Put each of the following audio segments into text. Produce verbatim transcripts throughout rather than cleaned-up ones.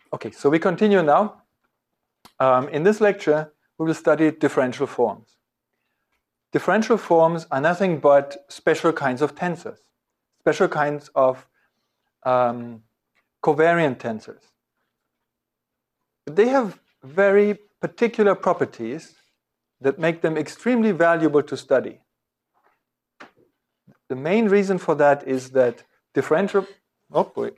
Okay, so we continue now. Um, in this lecture, we will study differential forms. Differential forms are nothing but special kinds of tensors, special kinds of um, covariant tensors. They have very particular properties that make them extremely valuable to study. The main reason for that is that differential, oh boy.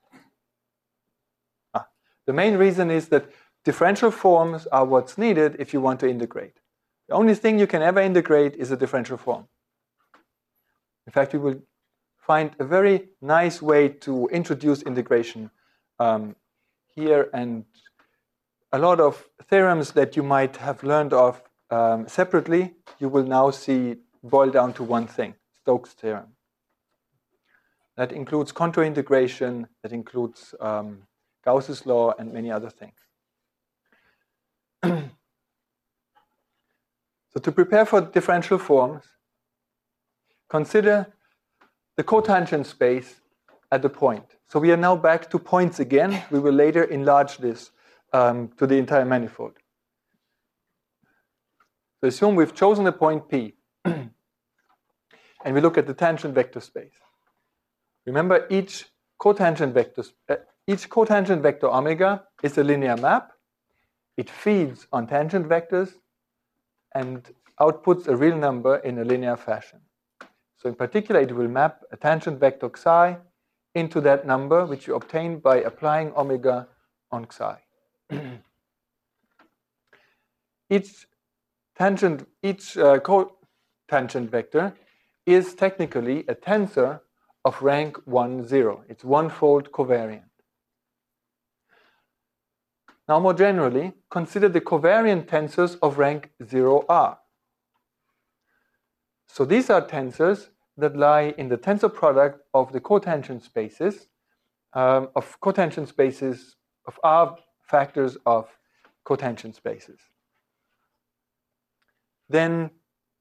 Ah, the main reason is that differential forms are what's needed if you want to integrate. The only thing you can ever integrate is a differential form. In fact, we will find a very nice way to introduce integration um, here, and a lot of theorems that you might have learned of um, separately, you will now see boil down to one thing, Stokes' theorem. That includes contour integration, that includes um, Gauss's law, and many other things. So to prepare for differential forms, consider the cotangent space at the point. So we are now back to points again. We will later enlarge this um, to the entire manifold. So assume we've chosen a point P, and we look at the tangent vector space. Remember, each cotangent vector, uh, each cotangent vector omega is a linear map. It feeds on tangent vectors and outputs a real number in a linear fashion. So in particular, it will map a tangent vector xi into that number, which you obtain by applying omega on xi. each tangent, each uh, cotangent vector is technically a tensor of rank one, zero. It's one-fold covariant. Now, more generally, consider the covariant tensors of rank zero R. So these are tensors that lie in the tensor product of the cotangent spaces, um, of cotangent spaces, of R factors of cotangent spaces. Then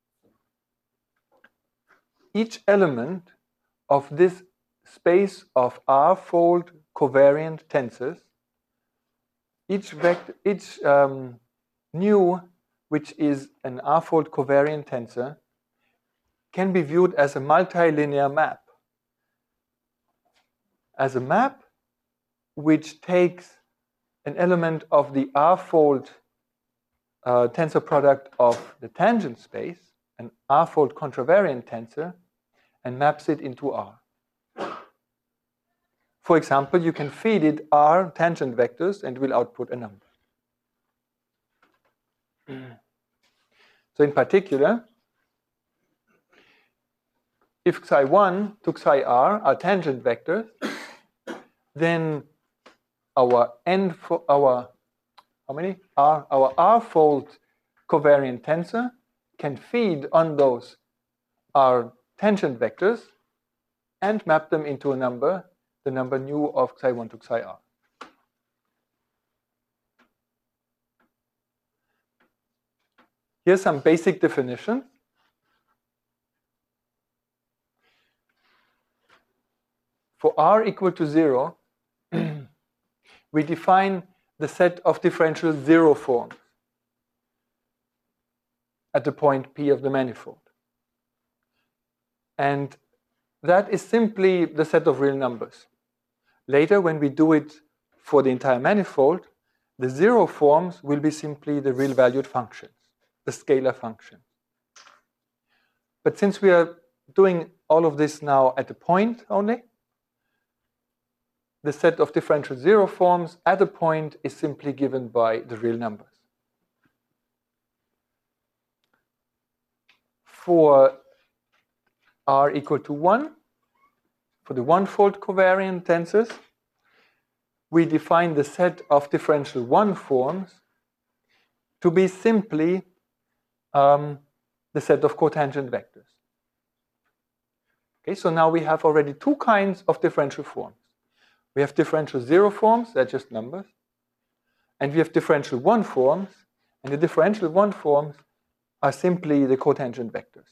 each element of this space of R-fold covariant tensors, each vector, each um, nu, which is an R-fold covariant tensor, can be viewed as a multilinear map. As a map which takes an element of the R-fold uh, tensor product of the tangent space, an R-fold contravariant tensor, and maps it into R. For example, you can feed it R tangent vectors and it will output a number. So in particular, if xi one to xi r are tangent vectors, then our n for our how many r our r-fold covariant tensor can feed on those r tangent vectors and map them into a number, the number nu of xi one to xi r. Here's some basic definitions. For r equal to zero, we define the set of differential zero forms at the point P of the manifold. And that is simply the set of real numbers. Later, when we do it for the entire manifold, the zero forms will be simply the real valued functions, the scalar functions. But since we are doing all of this now at the point only, the set of differential zero forms at a point is simply given by the real numbers. For r equal to one, for the one-fold covariant tensors, we define the set of differential one forms to be simply um, the set of cotangent vectors. Okay, so now we have already two kinds of differential forms. We have differential zero forms, they're just numbers, and we have differential one forms, and the differential one forms are simply the cotangent vectors.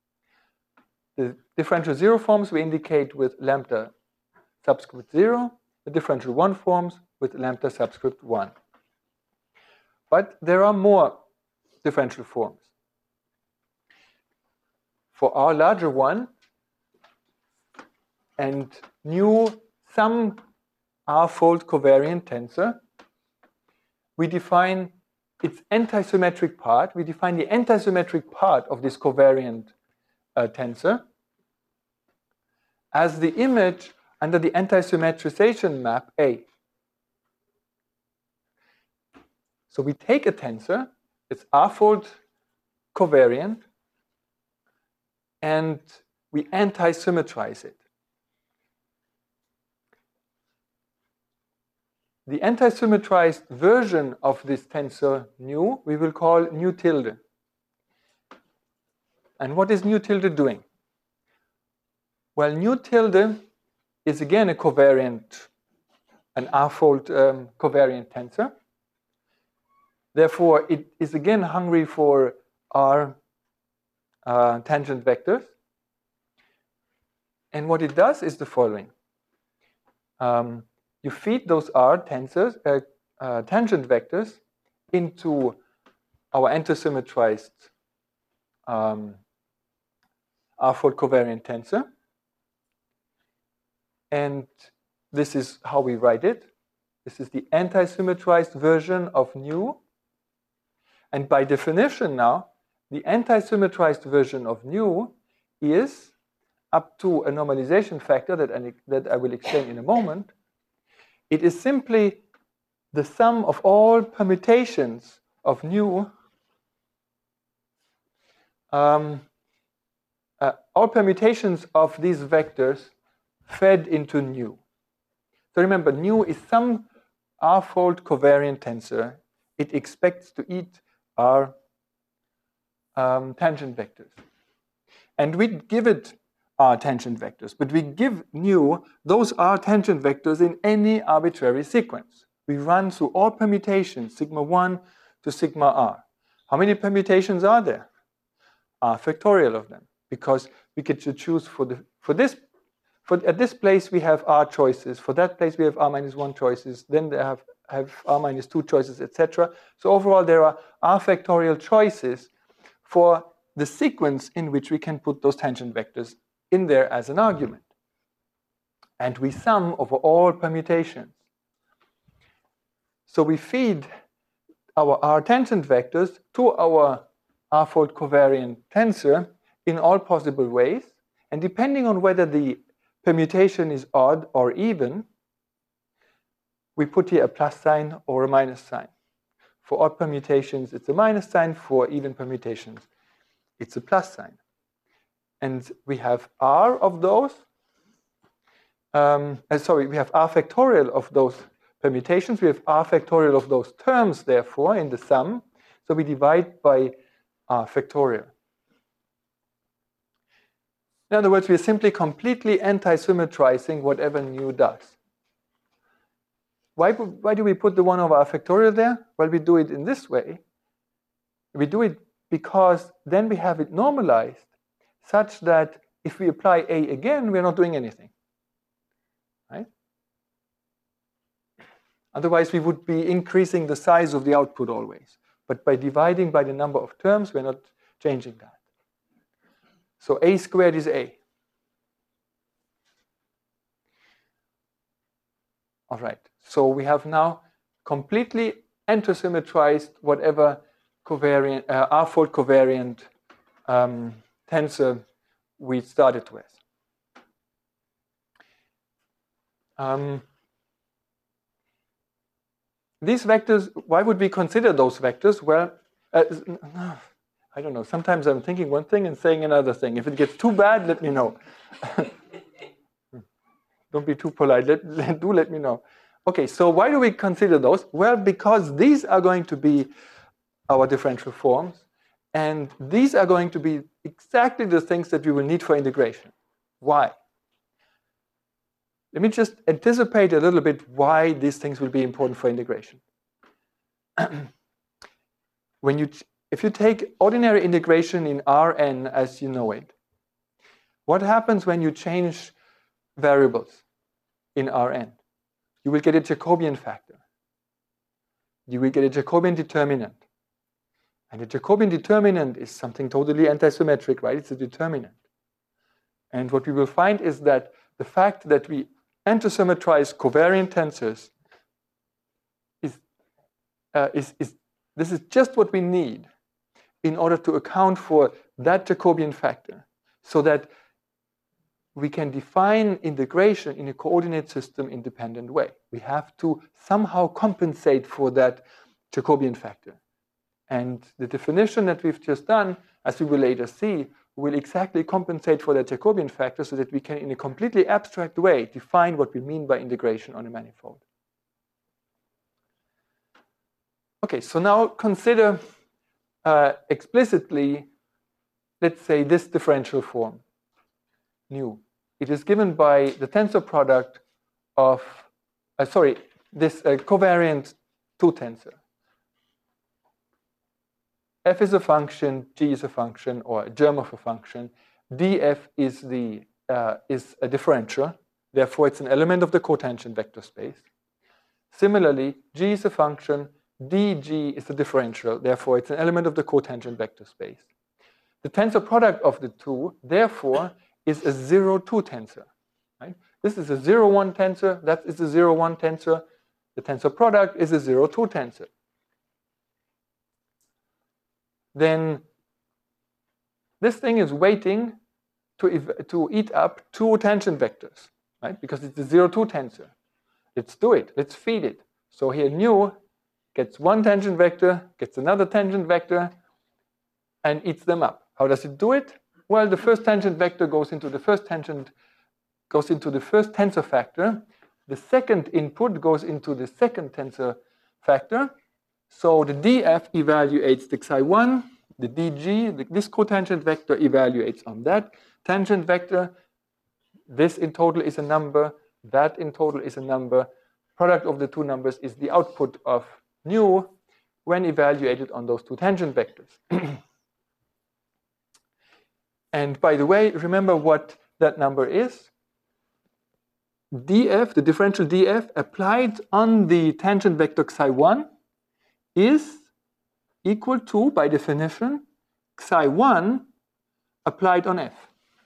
The differential zero forms we indicate with lambda subscript zero, the differential one forms with lambda subscript one. But there are more differential forms. For R larger one and new some R-fold covariant tensor, we define its antisymmetric part. We define the antisymmetric part of this covariant uh, tensor as the image under the antisymmetrization map A. So we take a tensor, it's R-fold covariant, and we antisymmetrize it. The antisymmetrized version of this tensor nu we will call nu tilde. And what is nu tilde doing? Well, nu tilde is again a covariant, an R-fold um, covariant tensor. Therefore, it is again hungry for R uh, tangent vectors. And what it does is the following. Um, you feed those R tensors, uh, uh, tangent vectors into our antisymmetrized um, R-fold covariant tensor. And this is how we write it. This is the antisymmetrized version of nu. And by definition now, the antisymmetrized version of nu is up to a normalization factor that I, that I will explain in a moment. It is simply the sum of all permutations of nu, um, uh, all permutations of these vectors fed into nu. So remember, nu is some R-fold covariant tensor. It expects to eat R um, tangent vectors. And we give it R tangent vectors, but we give nu those R tangent vectors in any arbitrary sequence. We run through all permutations, sigma one to sigma R. How many permutations are there? R factorial of them, because we get to choose for, the, for this. For, at this place, we have R choices. For that place, we have R minus one choices. Then they have, have R minus two choices, et cetera. So overall, there are R factorial choices for the sequence in which we can put those tangent vectors in there as an argument. And we sum over all permutations. So we feed our R tangent vectors to our R-fold covariant tensor in all possible ways. And depending on whether the permutation is odd or even, we put here a plus sign or a minus sign. For odd permutations, it's a minus sign. For even permutations, it's a plus sign. And we have R of those. Um, uh, sorry, we have R factorial of those permutations. We have R factorial of those terms, therefore, in the sum. So we divide by R factorial. In other words, we are simply completely anti-symmetrizing whatever nu does. Why, why do we put the one over R factorial there? Well, we do it in this way. We do it because then we have it normalized such that if we apply A again, we're not doing anything. Right? Otherwise, we would be increasing the size of the output always. But by dividing by the number of terms, we're not changing that. So A squared is A. All right. So we have now completely antisymmetrized whatever covariant, uh, R-fold covariant um, tensor we started with. Um, these vectors, why would we consider those vectors? Well, uh, I don't know. Sometimes I'm thinking one thing and saying another thing. If it gets too bad, let me know. Don't be too polite. Let, let, do let me know. Okay, so why do we consider those? Well, because these are going to be our differential forms, and these are going to be exactly the things that we will need for integration. Why? Let me just anticipate a little bit why these things will be important for integration. When you, if you take ordinary integration in Rn as you know it, what happens when you change variables in Rn? you will get a Jacobian factor. You will get a Jacobian determinant. And the Jacobian determinant is something totally antisymmetric, right? It's a determinant. And what we will find is that the fact that we antisymmetrize covariant tensors is, uh, is, is, this is just what we need in order to account for that Jacobian factor, so that we can define integration in a coordinate system independent way. We have to somehow compensate for that Jacobian factor. And the definition that we've just done, as we will later see, will exactly compensate for that Jacobian factor so that we can, in a completely abstract way, define what we mean by integration on a manifold. Okay, so now consider uh, explicitly, let's say, this differential form, nu. It is given by the tensor product of, uh, sorry, this uh, covariant two tensor. F is a function, G is a function, or a germ of a function. Df is, the, uh, is a differential. Therefore, it's an element of the cotangent vector space. Similarly, G is a function, dg is a differential. Therefore, it's an element of the cotangent vector space. The tensor product of the two, therefore, is a zero two tensor. Right? This is a zero one tensor. That is a zero one tensor. The tensor product is a zero two tensor. Then this thing is waiting to, to eat up two tangent vectors, right? Because it's a zero two tensor. Let's do it. Let's feed it. So here nu gets one tangent vector, gets another tangent vector, and eats them up. How does it do it? Well, the first tangent vector goes into the first tangent, goes into the first tensor factor. The second input goes into the second tensor factor. So the df evaluates the psi one, the dg, the, this cotangent vector evaluates on that tangent vector. This in total is a number, that in total is a number. Product of the two numbers is the output of nu when evaluated on those two tangent vectors. And by the way, remember what that number is. Df, the differential df applied on the tangent vector psi one is equal to, by definition, psi one applied on f.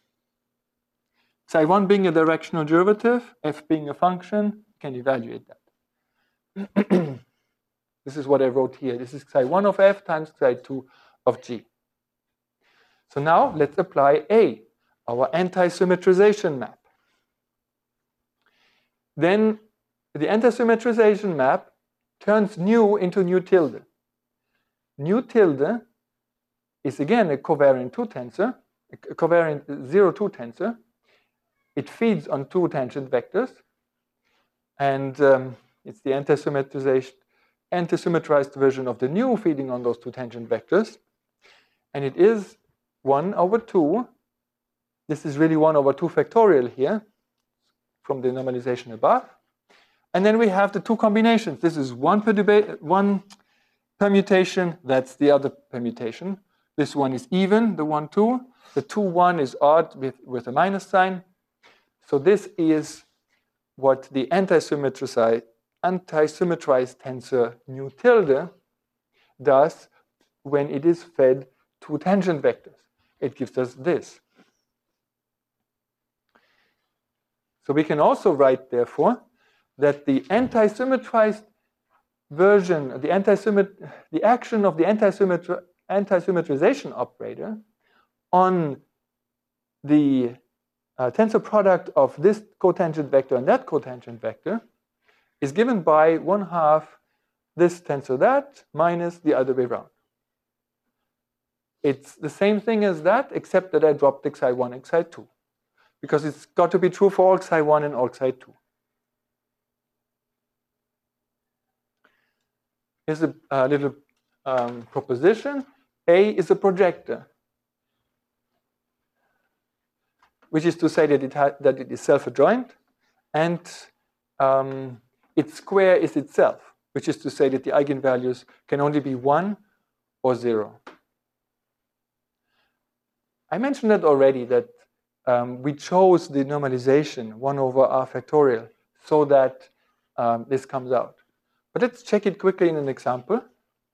Psi one being a directional derivative, f being a function, you can evaluate that. This is what I wrote here. This is psi one of f times psi two of g. So now let's apply A, our anti-symmetrization map. Then the anti-symmetrization map turns nu into nu tilde. Nu tilde is again a covariant two tensor, a covariant zero two tensor. It feeds on two tangent vectors, and um, it's the anti-symmetrization, anti-symmetrized version of the nu feeding on those two tangent vectors, and it is one over two. This is really one over two factorial here from the normalization above. And then we have the two combinations. This is one, one permutation, that's the other permutation. This one is even, the one, two. The two, one is odd with, with a minus sign. So this is what the anti-symmetrized anti-symmetrized tensor nu tilde does when it is fed two tangent vectors. It gives us this. So we can also write, therefore, that the anti-symmetrized version, the anti-symmet, the action of the anti-symmetri anti-symmetrization operator on the uh, tensor product of this cotangent vector and that cotangent vector is given by one half this tensor that minus the other way around. It's the same thing as that, except that I dropped xi one, xi two. Because it's got to be true for all xi one and all xi two. Here's a, a little um, proposition. A is a projector, which is to say that it, that it is self-adjoint, and um, its square is itself, which is to say that the eigenvalues can only be one or zero. I mentioned that already, that um, we chose the normalization one over r factorial so that um, this comes out. But let's check it quickly in an example.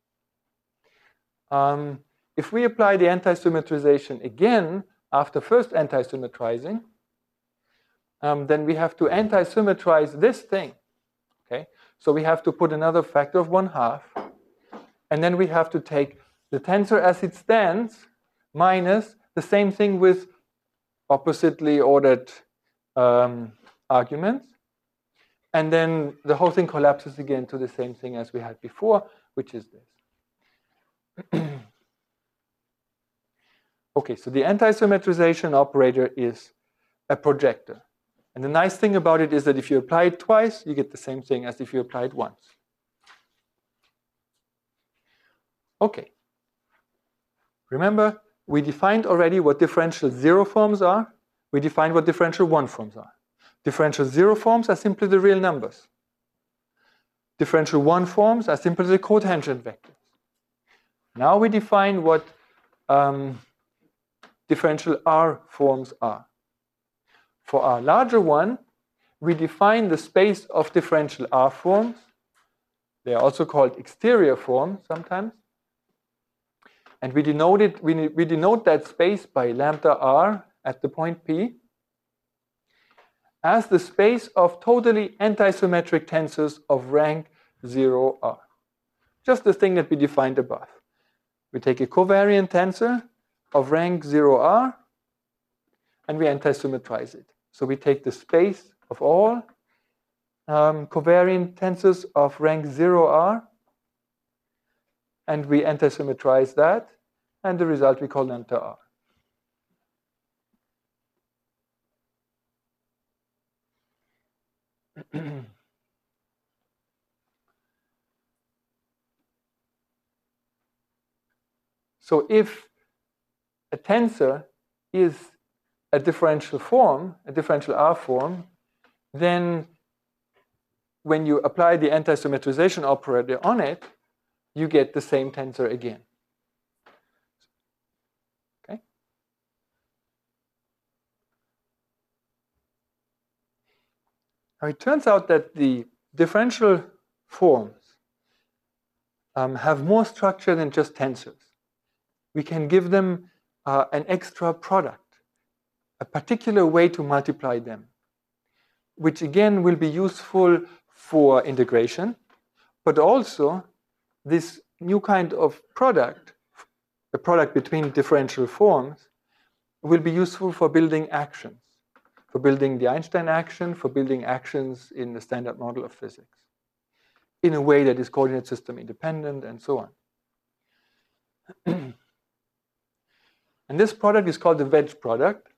Um, if we apply the anti-symmetrization again after first anti-symmetrizing, um, then we have to anti-symmetrize this thing. Okay? So we have to put another factor of one half, and then we have to take the tensor as it stands minus the same thing with oppositely ordered um, arguments. And then the whole thing collapses again to the same thing as we had before, which is this. Okay, so the anti-symmetrization operator is a projector. And the nice thing about it is that if you apply it twice, you get the same thing as if you apply it once. Okay. Remember, we defined already what differential zero forms are. We defined what differential one forms are. Differential zero forms are simply the real numbers. Differential one forms are simply the cotangent vectors. Now we define what um, differential R forms are. For our larger one, we define the space of differential R forms. They are also called exterior forms sometimes. And we denote, it, we, we denote that space by lambda R at the point P as the space of totally antisymmetric tensors of rank zero R. Just the thing that we defined above. We take a covariant tensor of rank zero R and we antisymmetrize it. So we take the space of all um, covariant tensors of rank zero R and we antisymmetrize that, and the result we call lambda R. So if a tensor is a differential form, a differential R form, then when you apply the anti-symmetrization operator on it, you get the same tensor again. Okay? Now it turns out that the differential forms um, have more structure than just tensors. We can give them uh, an extra product, a particular way to multiply them, which again will be useful for integration, but also this new kind of product, a product between differential forms, will be useful for building actions, for building the Einstein action, for building actions in the standard model of physics, in a way that is coordinate system independent and so on. And this product is called the wedge product.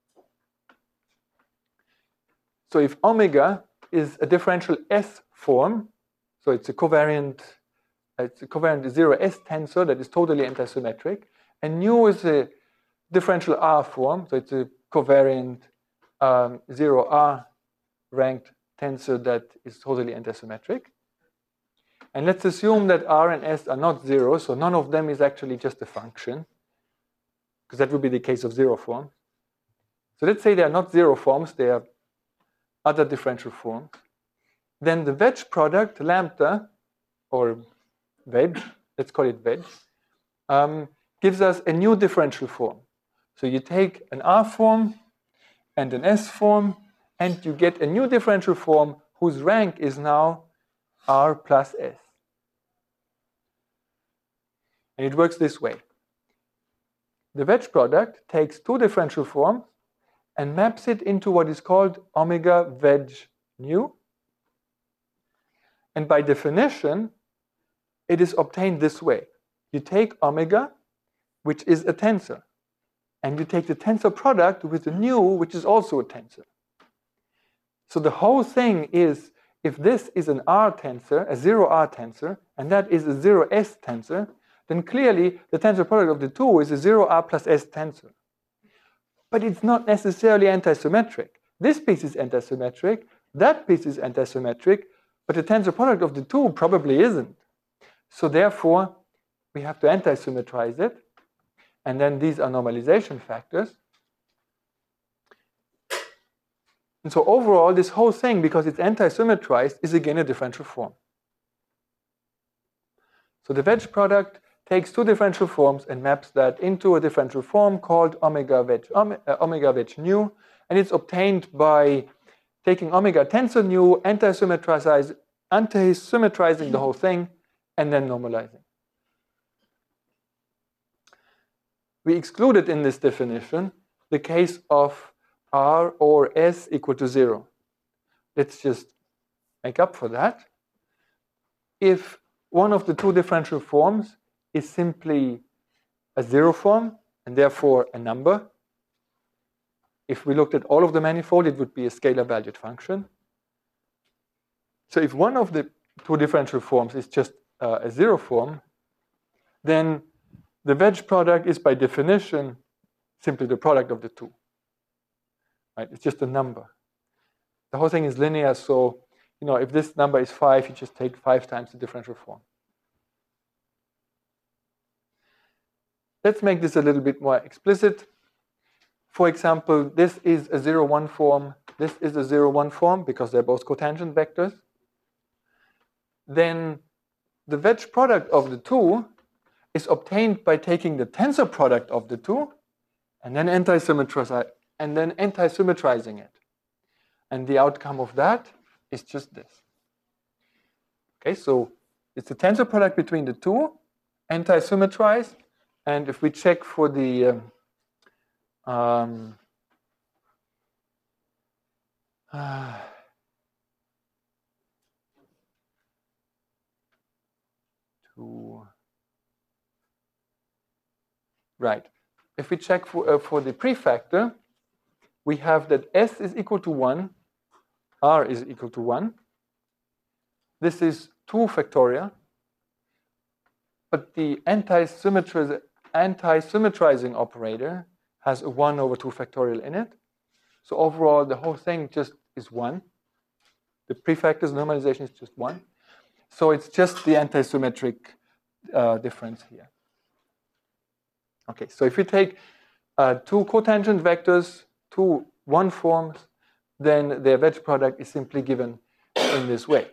So if omega is a differential S form, so it's a covariant, it's a covariant zero S tensor that is totally antisymmetric, and nu is a differential R form, so it's a covariant um, zero R ranked tensor that is totally antisymmetric. And let's assume that R and S are not zero, so none of them is actually just a function, because that would be the case of zero forms. So let's say they are not zero forms, they are other differential forms. Then the wedge product, lambda, or wedge, let's call it wedge, um, gives us a new differential form. So you take an R form and an S form, and you get a new differential form whose rank is now R plus S. And it works this way. The wedge product takes two differential forms and maps it into what is called omega wedge nu. And by definition, it is obtained this way. You take omega, which is a tensor, and you take the tensor product with the nu, which is also a tensor. So the whole thing is, if this is an R tensor, a zero R tensor, and that is a zero S tensor, then clearly the tensor product of the two is a zero R plus S tensor. But it's not necessarily antisymmetric. This piece is antisymmetric, that piece is antisymmetric, but the tensor product of the two probably isn't. So therefore, we have to antisymmetrize it, and then these are normalization factors. And so overall, this whole thing, because it's anti-symmetrized, is again a differential form. So the wedge product takes two differential forms and maps that into a differential form called omega wedge, uh, omega wedge nu, and it's obtained by taking omega tensor nu, anti-symmetrizing, anti-symmetrizing the whole thing, and then normalizing. We excluded in this definition the case of R or S equal to zero. Let's just make up for that. If one of the two differential forms is simply a zero form and therefore a number, if we looked at all of the manifold, it would be a scalar valued function. So if one of the two differential forms is just uh, a zero form, then the wedge product is by definition simply the product of the two. Right? It's just a number. The whole thing is linear, so you know if this number is five, you just take five times the differential form. Let's make this a little bit more explicit. For example, this is a zero one form, this is a zero one form because they're both cotangent vectors. Then the wedge product of the two is obtained by taking the tensor product of the two and then anti-symmetrizing and then anti-symmetrizing it. And the outcome of that is just this. Okay, so it's the tensor product between the two, anti-symmetrized, and if we check for the um, um, uh, two, right. If we check for, uh, for the prefactor, we have that S is equal to one, R is equal to one. This is two factorial, but the anti-symmetrizing anti-symmetrizing operator has a one over two factorial in it. So overall, the whole thing just is one. The prefactor's normalization is just one. So it's just the anti-symmetric uh, difference here. Okay, so if we take uh, two cotangent vectors, two one forms, then their wedge product is simply given in this way.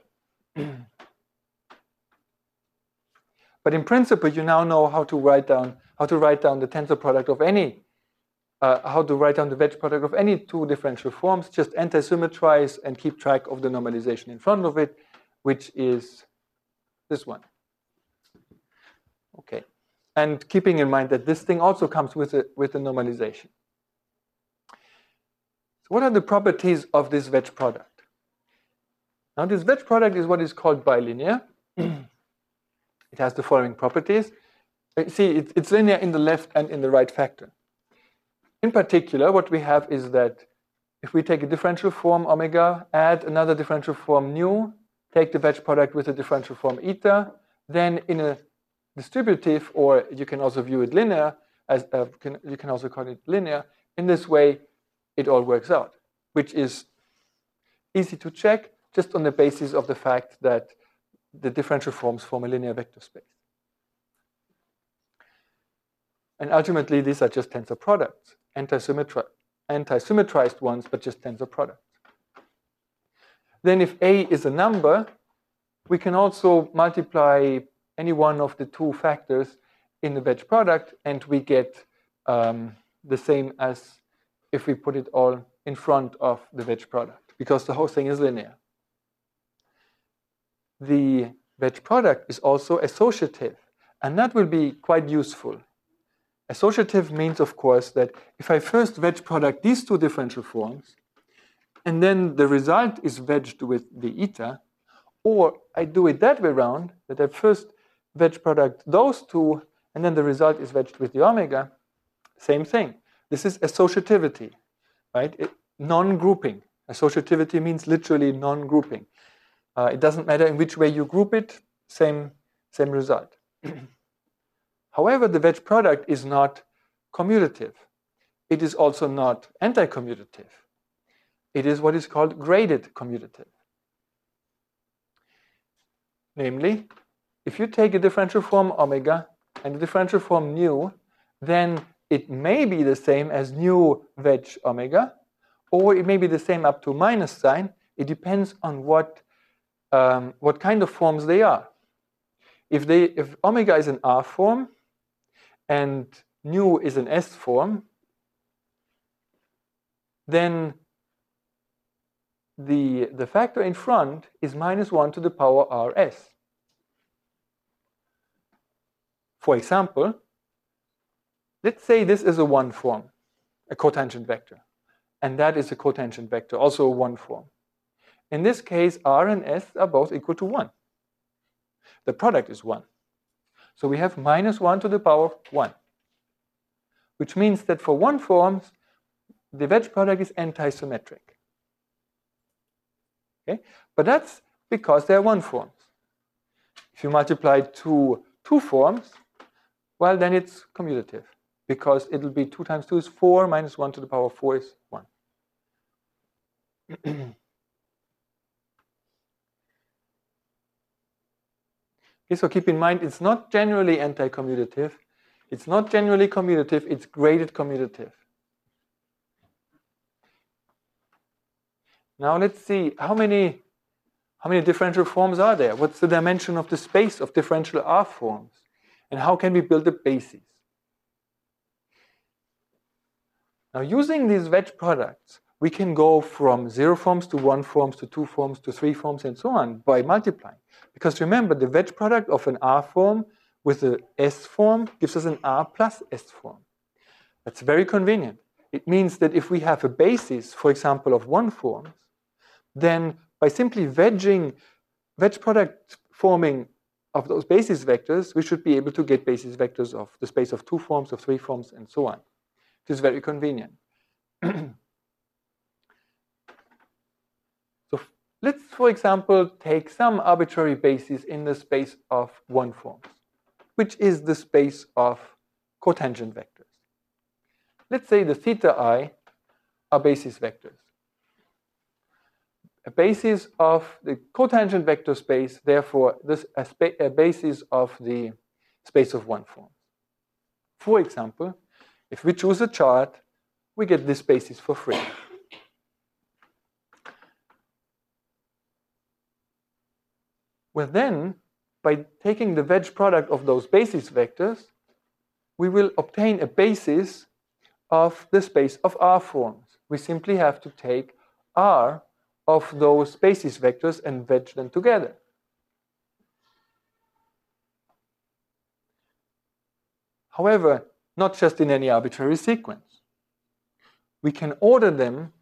But in principle, you now know how to write down how to write down the tensor product of any, uh, how to write down the wedge product of any two differential forms. Just anti-symmetrize and keep track of the normalization in front of it, which is this one. Okay, and keeping in mind that this thing also comes with a with a normalization. So what are the properties of this wedge product? Now, this wedge product is what is called bilinear. It has the following properties. See, it's linear in the left and in the right factor. In particular, what we have is that if we take a differential form omega, add another differential form nu, take the wedge product with a differential form eta, then in a distributive, or you can also view it linear, as uh, can, you can also call it linear. In this way, it all works out, which is easy to check just on the basis of the fact that the differential forms form a linear vector space. And ultimately, these are just tensor products, anti-symmetri anti-symmetrized ones, but just tensor products. Then if A is a number, we can also multiply any one of the two factors in the wedge product, and we get um, the same as if we put it all in front of the wedge product, because the whole thing is linear. The wedge product is also associative, and that will be quite useful. Associative means, of course, that if I first wedge product these two differential forms, and then the result is wedged with the eta, or I do it that way around, that I first wedge product those two, and then the result is wedged with the omega, same thing. This is associativity, right? It, non-grouping. Associativity means literally non-grouping. Uh, it doesn't matter in which way you group it, same, same result. However, the wedge product is not commutative. It is also not anti-commutative. It is what is called graded commutative. Namely, if you take a differential form omega and a differential form nu, then it may be the same as nu wedge omega, or it may be the same up to minus sign. It depends on what, um, what kind of forms they are. If, they, if omega is an R form and nu is an S form, then the, the factor in front is minus one to the power Rs. For example, let's say this is a one form, a cotangent vector, and that is a cotangent vector, also a one form. In this case, R and S are both equal to one. The product is one. So we have minus one to the power one, which means that for one forms, the wedge product is antisymmetric. Okay? But that's because they're one forms. If you multiply two two forms, well, then it's commutative, because it'll be two times two is four, minus one to the power four is one. Okay, so keep in mind, it's not generally anti-commutative. It's not generally commutative, it's graded commutative. Now let's see, how many, how many differential forms are there? What's the dimension of the space of differential R forms? And how can we build a basis? Now using these wedge products, we can go from zero forms to one forms to two forms to three forms and so on by multiplying. Because remember, the wedge product of an R form with an S form gives us an R plus S form. That's very convenient. It means that if we have a basis, for example, of one forms, then by simply wedging, wedge product forming of those basis vectors, we should be able to get basis vectors of the space of two forms, of three forms, and so on. It is very convenient. So let's, for example, take some arbitrary basis in the space of one forms, which is the space of cotangent vectors. Let's say the theta I are basis vectors. A basis of the cotangent vector space, therefore, this a, a basis of the space of one form. For example, if we choose a chart, we get this basis for free. Well, then, by taking the wedge product of those basis vectors, we will obtain a basis of the space of R forms. We simply have to take R of those basis vectors and wedge them together. However, not just in any arbitrary sequence. We can order them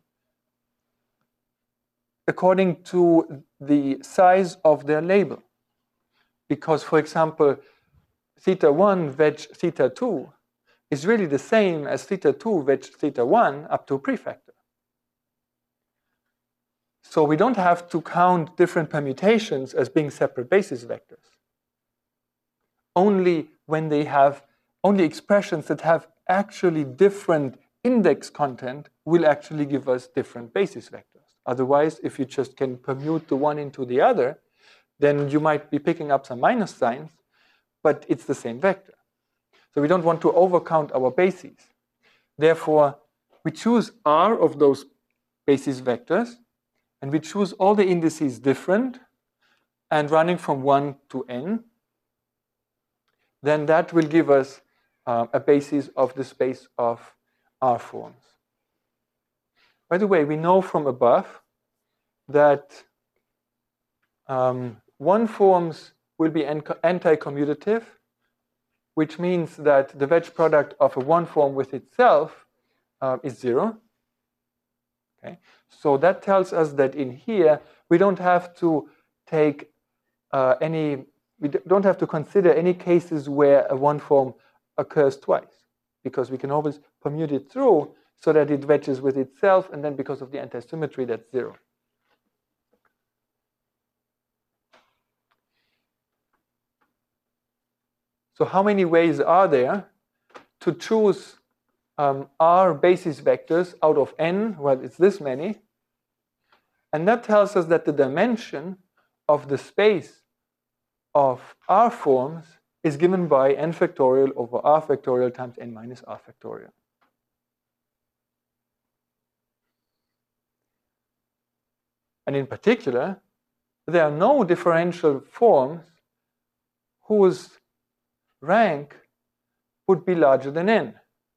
according to the size of their label. Because, for example, theta one wedge theta two is really the same as theta two wedge theta one up to a prefactor. So we don't have to count different permutations as being separate basis vectors. Only when they have, only expressions that have actually different index content will actually give us different basis vectors. Otherwise, if you just can permute the one into the other, then you might be picking up some minus signs, but it's the same vector. So we don't want to overcount our bases. Therefore, we choose R of those basis vectors, and we choose all the indices different and running from one to n. Then that will give us uh, a basis of the space of R forms. By the way, we know from above that um, one forms will be anti-commutative, which means that the wedge product of a one form with itself uh, is zero. Okay. So that tells us that in here, we don't have to take uh, any, we don't have to consider any cases where a one form occurs twice, because we can always permute it through so that it wedges with itself, and then because of the antisymmetry, that's zero. So how many ways are there to choose um, R basis vectors out of n? Well, it's this many. And that tells us that the dimension of the space of R forms is given by n factorial over R factorial times n minus R factorial. And in particular, there are no differential forms whose rank would be larger than n,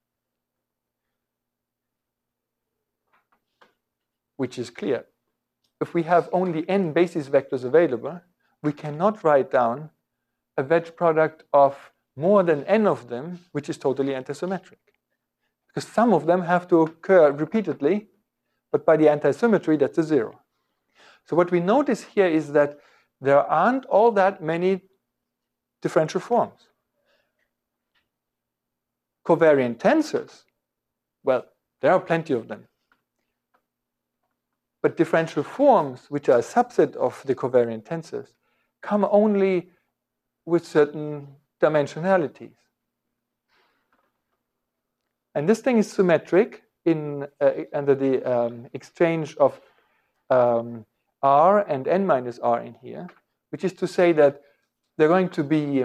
which is clear. If we have only n basis vectors available, we cannot write down a wedge product of more than n of them, which is totally antisymmetric. Because some of them have to occur repeatedly, but by the antisymmetry, that's a zero. So what we notice here is that there aren't all that many differential forms. Covariant tensors, well, there are plenty of them. But differential forms, which are a subset of the covariant tensors, come only with certain dimensionalities. And this thing is symmetric in, uh, under the um, exchange of um, R and n minus R in here, which is to say that they're going to be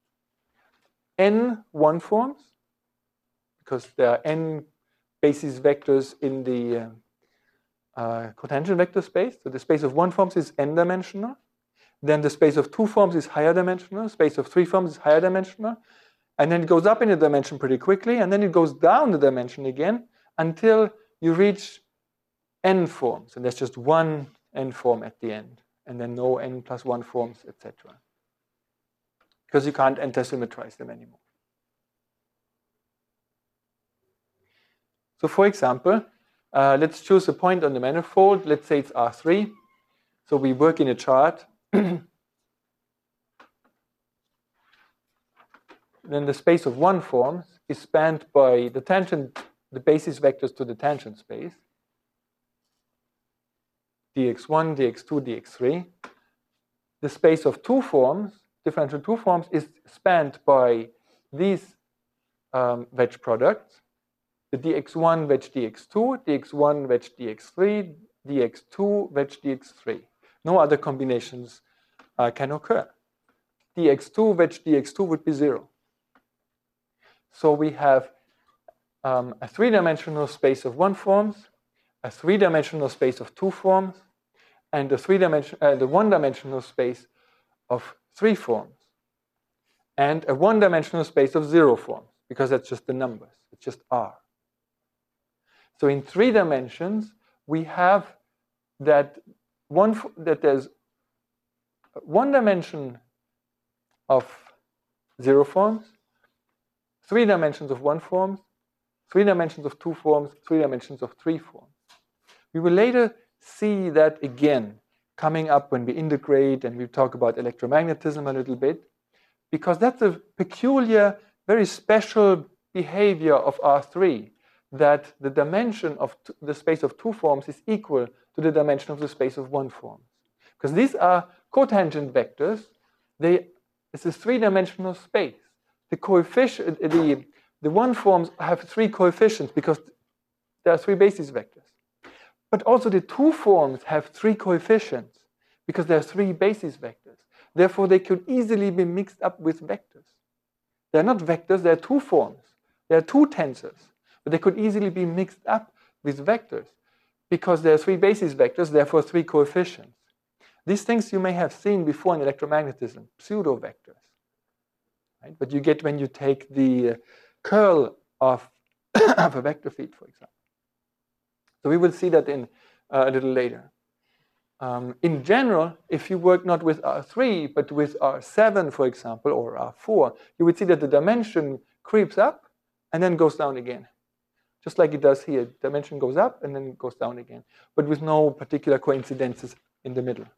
n one forms, because there are n basis vectors in the uh, uh, cotangent vector space. So the space of one forms is n-dimensional. Then the space of two forms is higher dimensional. Space of three forms is higher dimensional. And then it goes up in a dimension pretty quickly, and then it goes down the dimension again until you reach n forms. And there's just one n form at the end, and then no n plus one forms, et cetera. Because you can't antisymmetrize them anymore. So for example, uh, let's choose a point on the manifold. Let's say it's R three. So we work in a chart. Then the space of one forms is spanned by the tangent, the basis vectors to the tangent space, d x one, d x two, d x three. The space of two forms, differential two forms, is spanned by these um, wedge products, the d x one wedge d x two, d x one wedge d x three, d x two wedge d x three. No other combinations uh, can occur. d x two wedge d x two would be zero. So we have um, a three-dimensional space of one forms, a three-dimensional space of two forms, and a three-dimension, uh, the one-dimensional space of three forms, and a one-dimensional space of zero forms, because that's just the numbers. It's just R. So in three dimensions, we have that one that there's one dimension of zero forms, three dimensions of one form, three dimensions of two forms, three dimensions of three forms. We will later see that again coming up when we integrate and we talk about electromagnetism a little bit, because that's a peculiar, very special behavior of R three, that the dimension of the space of two forms is equal to the dimension of the space of one form. Because these are cotangent vectors, they, it's a three-dimensional space. The coefficient, the, the one forms have three coefficients because there are three basis vectors. But also the two forms have three coefficients because there are three basis vectors. Therefore, they could easily be mixed up with vectors. They're not vectors, they're two forms. There are two tensors, but they could easily be mixed up with vectors because there are three basis vectors, therefore three coefficients. These things you may have seen before in electromagnetism, pseudo-vectors. Right? But you get when you take the uh, curl of, of a vector field, for example. So we will see that in uh, a little later. Um, in general, if you work not with R three, but with R seven, for example, or R four, you would see that the dimension creeps up and then goes down again. Just like it does here. Dimension goes up and then goes down again, but with no particular coincidences in the middle.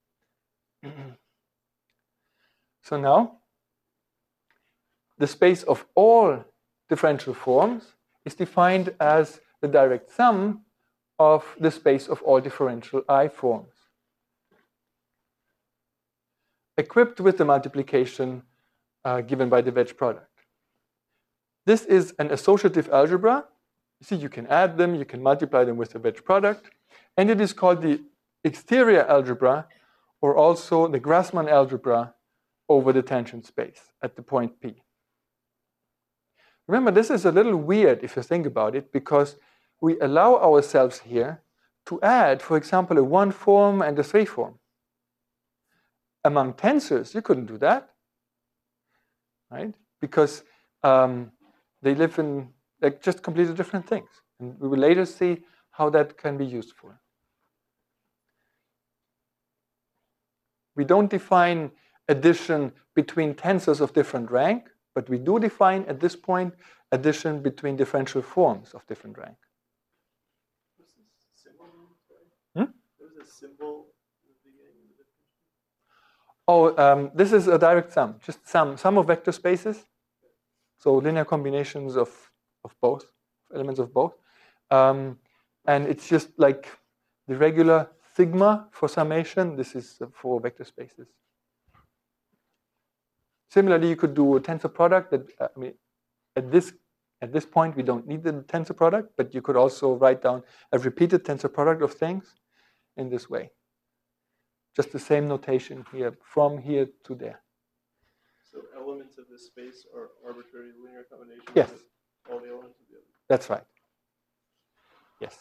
So now, the space of all differential forms is defined as the direct sum of the space of all differential I forms, equipped with the multiplication uh, given by the wedge product. This is an associative algebra. You see, you can add them, you can multiply them with the wedge product, and it is called the exterior algebra, or also the Grassmann algebra over the tangent space at the point P. Remember, this is a little weird if you think about it, because we allow ourselves here to add, for example, a one form and a three form. Among tensors, you couldn't do that, right? Because um, they live in like just completely different things. And we will later see how that can be useful. We don't define addition between tensors of different rank, but we do define at this point addition between differential forms of different rank. Hmm? There's a symbol at the beginning of the definition. Oh, um, this is a direct sum, just sum, sum of vector spaces. So linear combinations of, of both, elements of both. Um, and it's just like the regular sigma for summation. This is for vector spaces. Similarly, you could do a tensor product. That uh, I mean, at this at this point, we don't need the tensor product, but you could also write down a repeated tensor product of things in this way. Just the same notation here, from here to there. So elements of this space are arbitrary linear combinations Yes. of all the elements of the other. That's right. Yes.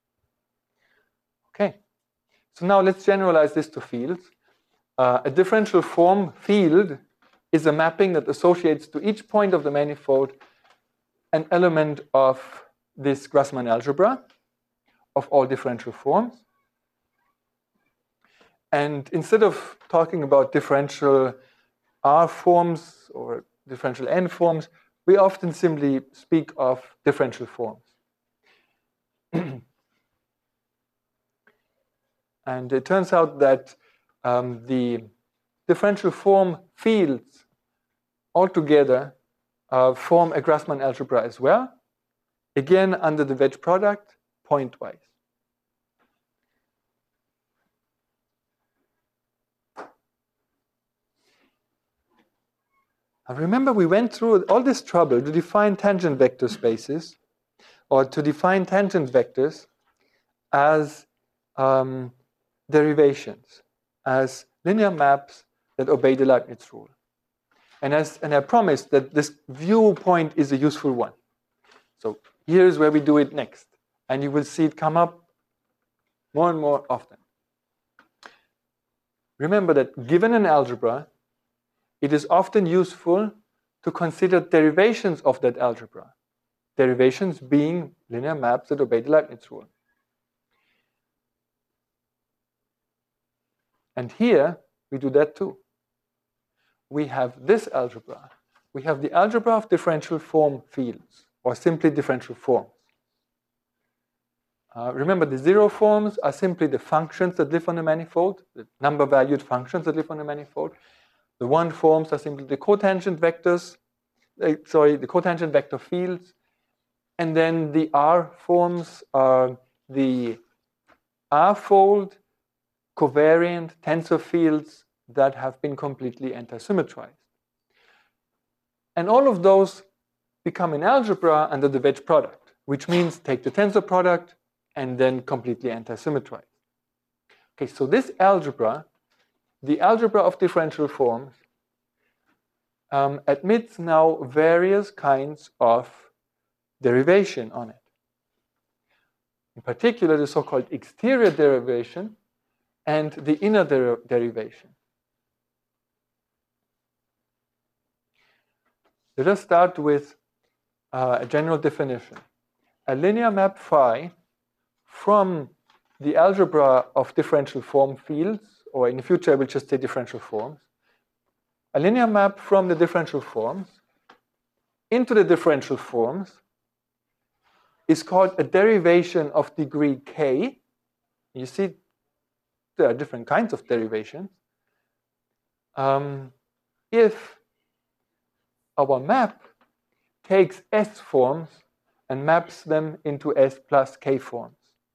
Okay. So now let's generalize this to fields. Uh, a differential form field is a mapping that associates to each point of the manifold an element of this Grassmann algebra of all differential forms. And instead of talking about differential R forms or differential N forms, we often simply speak of differential forms. And it turns out that um, the differential form fields altogether uh, form a Grassmann algebra as well, again under the wedge product, pointwise. Now remember, we went through all this trouble to define tangent vector spaces, or to define tangent vectors as um, derivations, as linear maps that obey the Leibniz rule. And, as, and I promised that this viewpoint is a useful one. So here's where we do it next. And you will see it come up more and more often. Remember that given an algebra, it is often useful to consider derivations of that algebra. Derivations being linear maps that obey the Leibniz rule. And here, we do that too. We have this algebra. We have the algebra of differential form fields, or simply differential forms. Uh, remember, the zero forms are simply the functions that live on the manifold, the number-valued functions that live on the manifold. The one forms are simply the cotangent vectors, uh, sorry, the cotangent vector fields. And then the R forms are the R-fold covariant tensor fields that have been completely antisymmetrized. And all of those become an algebra under the wedge product, which means take the tensor product and then completely antisymmetrize. Okay, so this algebra, the algebra of differential forms, um, admits now various kinds of derivation on it. In particular, the so-called exterior derivation and the inner der derivation. Let us start with uh, a general definition. A linear map phi from the algebra of differential form fields, or in the future I will just say differential forms, a linear map from the differential forms into the differential forms is called a derivation of degree k. You see, there are different kinds of derivations. Um, if our map takes S forms and maps them into S plus K forms.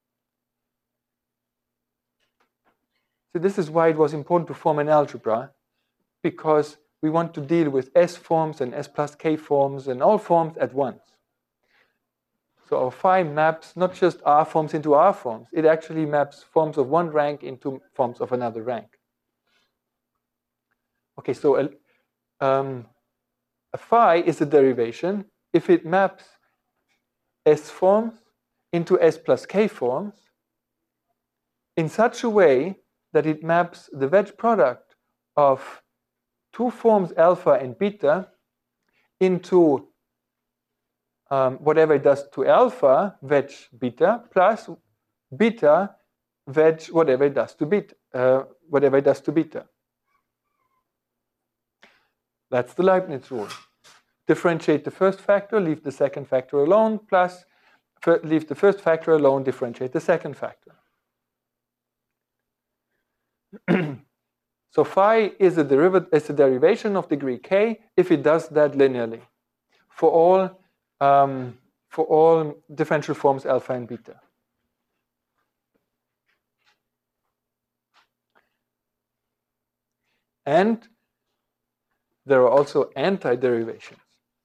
So this is why it was important to form an algebra, because we want to deal with S forms and S plus K forms and all forms at once. So our phi maps not just R forms into R forms, it actually maps forms of one rank into forms of another rank. Okay, so a, um, a phi is a derivation if it maps S forms into S plus K forms, in such a way that it maps the wedge product of two forms alpha and beta into um, whatever it does to alpha, wedge beta, plus beta, wedge whatever it does to beta, uh, whatever it does to beta. That's the Leibniz rule. Differentiate the first factor, leave the second factor alone, plus leave the first factor alone, differentiate the second factor. So phi is a, derivative, is a derivation of degree k if it does that linearly for all, um, for all differential forms alpha and beta. And there are also anti-derivations.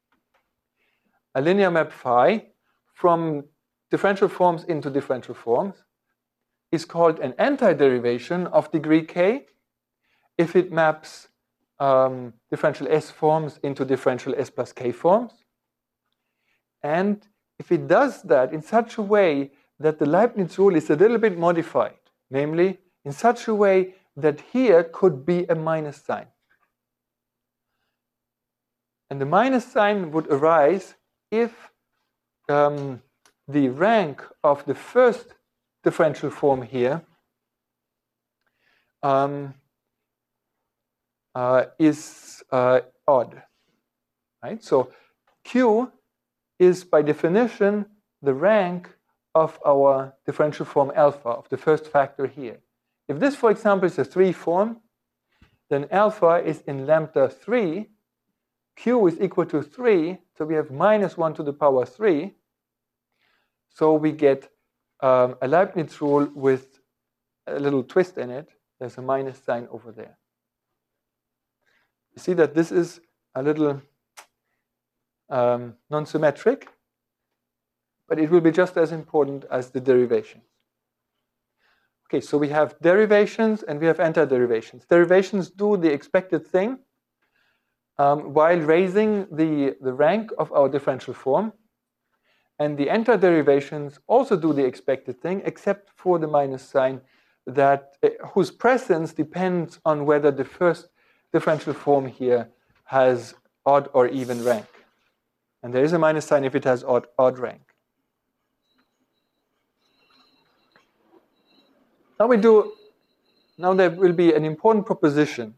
A linear map phi from differential forms into differential forms is called an anti-derivation of degree k if it maps um, differential S forms into differential S plus k forms. And if it does that in such a way that the Leibniz rule is a little bit modified, namely in such a way that here could be a minus sign. And the minus sign would arise if um, the rank of the first differential form here um, uh, is uh, odd, right? So Q is by definition the rank of our differential form alpha, of the first factor here. If this, for example, is a three form, then alpha is in lambda three, Q is equal to three, so we have minus one to the power three. So we get um, a Leibniz rule with a little twist in it. There's a minus sign over there. You see that this is a little um, non-symmetric, but it will be just as important as the derivations. Okay, so we have derivations and we have anti-derivations. Derivations do the expected thing um, while raising the, the rank of our differential form. And the anti-derivations also do the expected thing, except for the minus sign, that uh, whose presence depends on whether the first differential form here has odd or even rank. And there is a minus sign if it has odd, odd rank. Now we do, now there will be an important proposition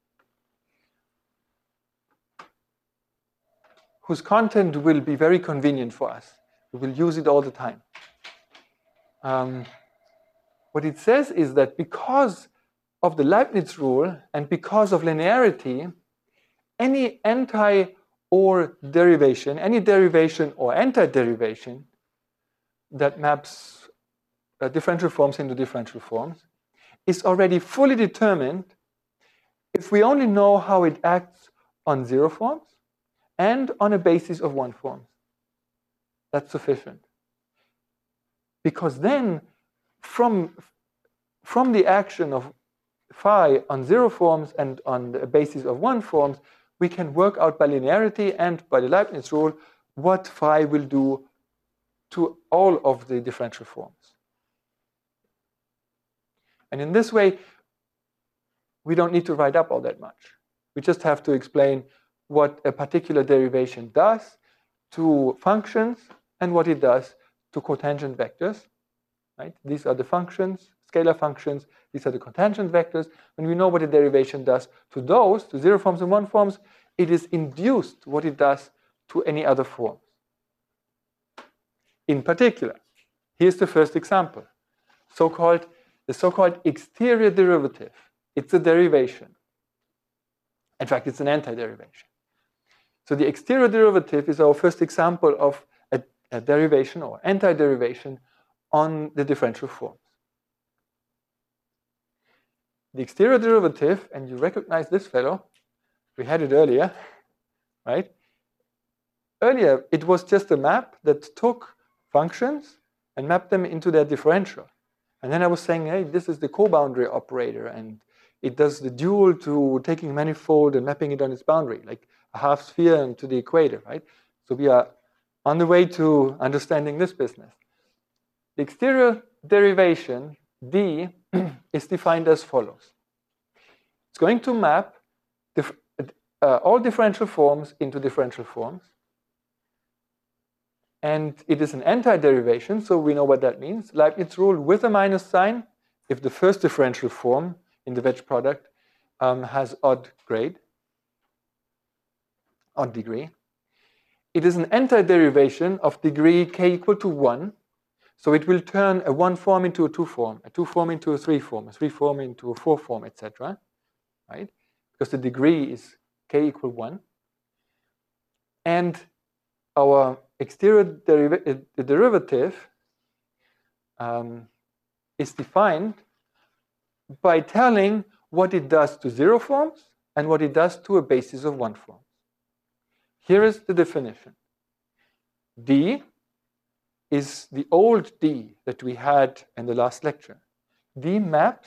whose content will be very convenient for us. We will use it all the time. Um, what it says is that because of the Leibniz rule and because of linearity, any anti or derivation, any derivation or anti-derivation that maps uh, differential forms into differential forms is already fully determined if we only know how it acts on zero forms and on a basis of one forms. That's sufficient. Because then, from, from the action of phi on zero forms and on the basis of one forms, we can work out by linearity and by the Leibniz rule what phi will do to all of the differential forms. And in this way, we don't need to write up all that much. We just have to explain what a particular derivation does to functions and what it does to cotangent vectors. Right? These are the functions, scalar functions. These are the cotangent vectors. When we know what a derivation does to those, to zero forms and one forms, it is induced what it does to any other forms. In particular, here's the first example, so-called the so-called exterior derivative. It's a derivation. In fact, it's an anti-derivation. So the exterior derivative is our first example of a, a derivation or anti-derivation on the differential forms. The exterior derivative, and you recognize this fellow, we had it earlier, right? Earlier, it was just a map that took functions and mapped them into their differential. And then I was saying, hey, this is the co-boundary operator, and it does the dual to taking a manifold and mapping it on its boundary, like a half sphere to the equator, right? So we are on the way to understanding this business. The exterior derivation, D, is defined as follows. It's going to map dif uh, all differential forms into differential forms. And it is an anti-derivation, so we know what that means. Leibniz rule with a minus sign if the first differential form in the wedge product um, has odd grade, odd degree. It is an anti-derivation of degree k equal to one, so it will turn a one form into a two form, a two form into a three form, a three form into a four form, et cetera. Right? Because the degree is k equal one. And our exterior deriv the derivative um, is defined by telling what it does to zero forms and what it does to a basis of one form. Here is the definition. D is the old D that we had in the last lecture. D maps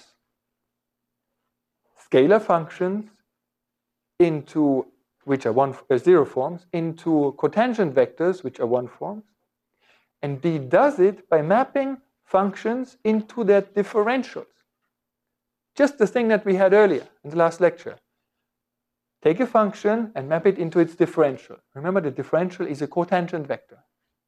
scalar functions into which are one, uh, zero forms, into cotangent vectors, which are one forms. And D does it by mapping functions into their differentials. Just the thing that we had earlier in the last lecture. Take a function and map it into its differential. Remember, the differential is a cotangent vector.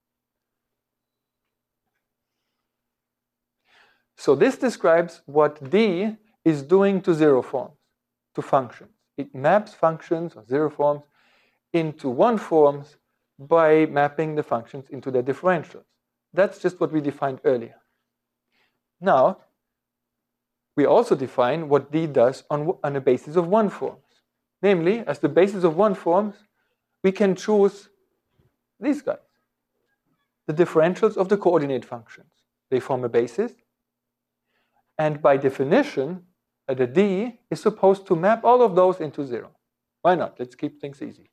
So this describes what D is doing to zero forms, to functions. It maps functions or zero forms into one forms by mapping the functions into their differentials. That's just what we defined earlier. Now, we also define what D does on, on a basis of one forms. Namely, as the basis of one forms, we can choose these guys, the differentials of the coordinate functions. They form a basis. And by definition, uh, the D is supposed to map all of those into zero. Why not? Let's keep things easy.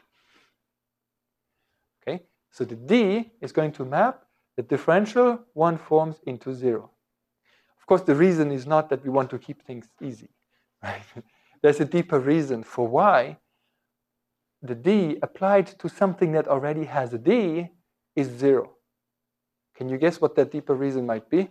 Okay, so the D is going to map the differential one forms into zero. Of course, the reason is not that we want to keep things easy, right? There's a deeper reason for why the D applied to something that already has a D is zero. Can you guess what that deeper reason might be?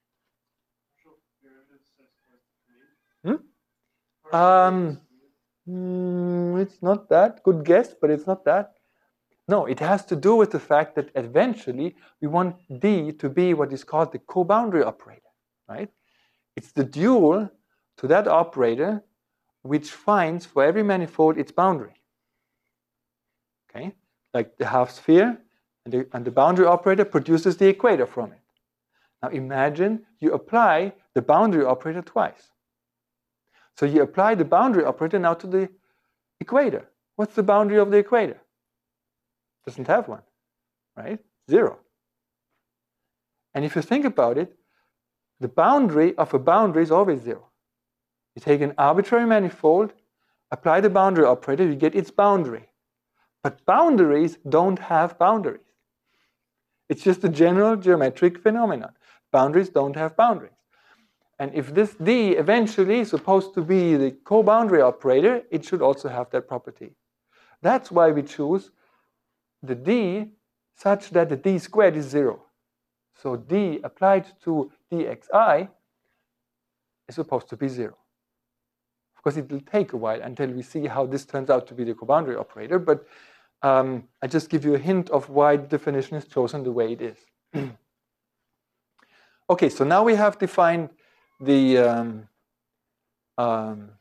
Hmm? Um, mm, it's not that. Good guess, but it's not that. No, it has to do with the fact that eventually we want D to be what is called the co-boundary operator, right? It's the dual to that operator which finds for every manifold its boundary. Okay, like the half sphere, and the, and the boundary operator produces the equator from it. Now imagine you apply the boundary operator twice. So you apply the boundary operator now to the equator. What's the boundary of the equator? Doesn't have one, right? Zero. And if you think about it, the boundary of a boundary is always zero. You take an arbitrary manifold, apply the boundary operator, you get its boundary. But boundaries don't have boundaries. It's just a general geometric phenomenon. Boundaries don't have boundaries. And if this D eventually is supposed to be the co-boundary operator, it should also have that property. That's why we choose the D such that the D squared is zero. So D applied to dxi is supposed to be zero. Of course, it will take a while until we see how this turns out to be the co-boundary operator, but um, I just give you a hint of why the definition is chosen the way it is. Okay, so now we have defined the um, um,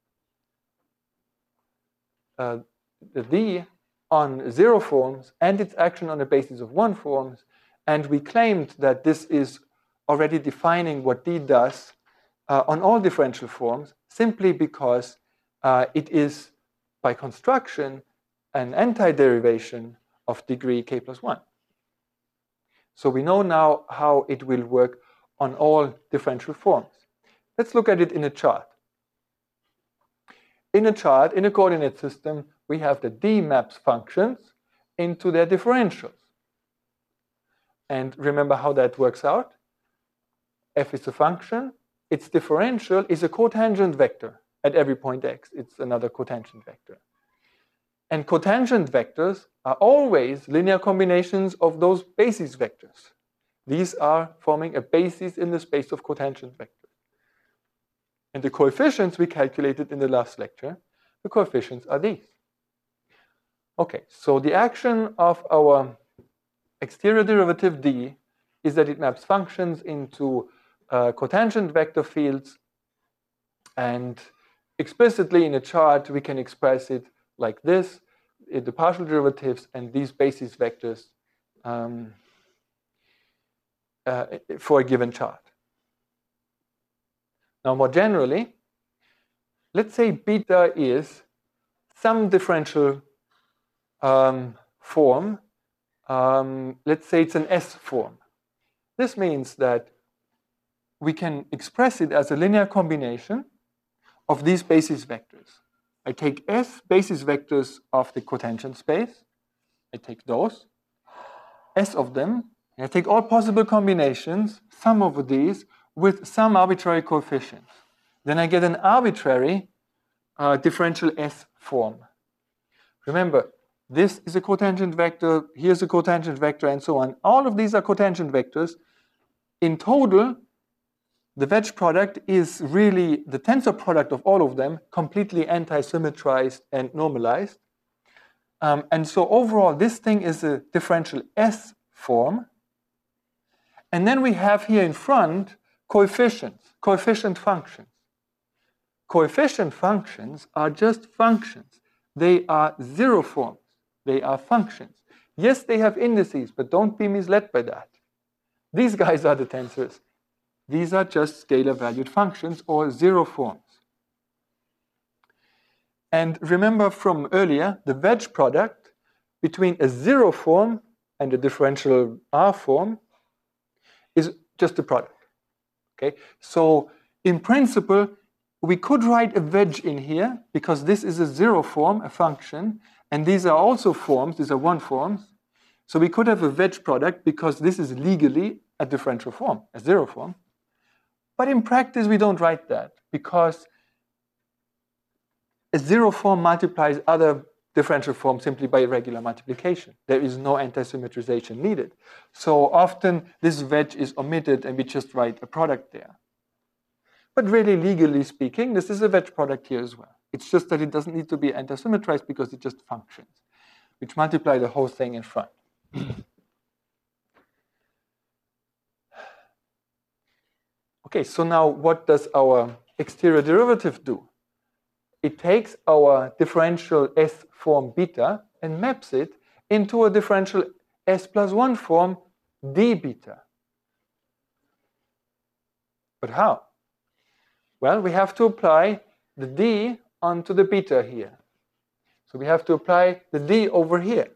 uh, the D on zero forms and its action on the basis of one forms, and we claimed that this is already defining what D does uh, on all differential forms, simply because uh, it is, by construction, an anti-derivation of degree k plus one. So we know now how it will work on all differential forms. Let's look at it in a chart. In a chart, in a coordinate system, we have the D maps functions into their differentials. And remember how that works out? F is a function. Its differential is a cotangent vector at every point x. It's another cotangent vector. And cotangent vectors are always linear combinations of those basis vectors. These are forming a basis in the space of cotangent vectors. And the coefficients we calculated in the last lecture, the coefficients are these. Okay, so the action of our exterior derivative D is that it maps functions into uh, cotangent vector fields, and explicitly in a chart we can express it like this, the partial derivatives and these basis vectors um, uh, for a given chart. Now, more generally, let's say beta is some differential um, form. Um, let's say it's an S form. This means that we can express it as a linear combination of these basis vectors. I take S basis vectors of the cotangent space. I take those, S of them, and I take all possible combinations, sum over these, with some arbitrary coefficients. Then I get an arbitrary uh, differential S form. Remember, this is a cotangent vector, here's a cotangent vector, and so on. All of these are cotangent vectors. In total, the wedge product is really the tensor product of all of them, completely anti-symmetrized and normalized. Um, and so overall, this thing is a differential S form. And then we have here in front coefficients, coefficient functions. Coefficient functions are just functions. They are zero forms. They are functions. Yes, they have indices, but don't be misled by that. These guys are the tensors. These are just scalar valued functions or zero forms. And remember from earlier, the wedge product between a zero form and a differential R form is just a product. Okay? So in principle, we could write a wedge in here because this is a zero form, a function, and these are also forms, these are one forms. So we could have a wedge product because this is legally a differential form, a zero form. But in practice, we don't write that because a zero form multiplies other differential forms simply by regular multiplication. There is no anti-symmetrization needed. So often this wedge is omitted and we just write a product there. But really, legally speaking, this is a wedge product here as well. It's just that it doesn't need to be anti-symmetrized because it just functions, which multiply the whole thing in front. Okay, so now what does our exterior derivative do? It takes our differential S form beta and maps it into a differential S plus one form d beta. But how? Well, we have to apply the d onto the beta here. So we have to apply the d over here.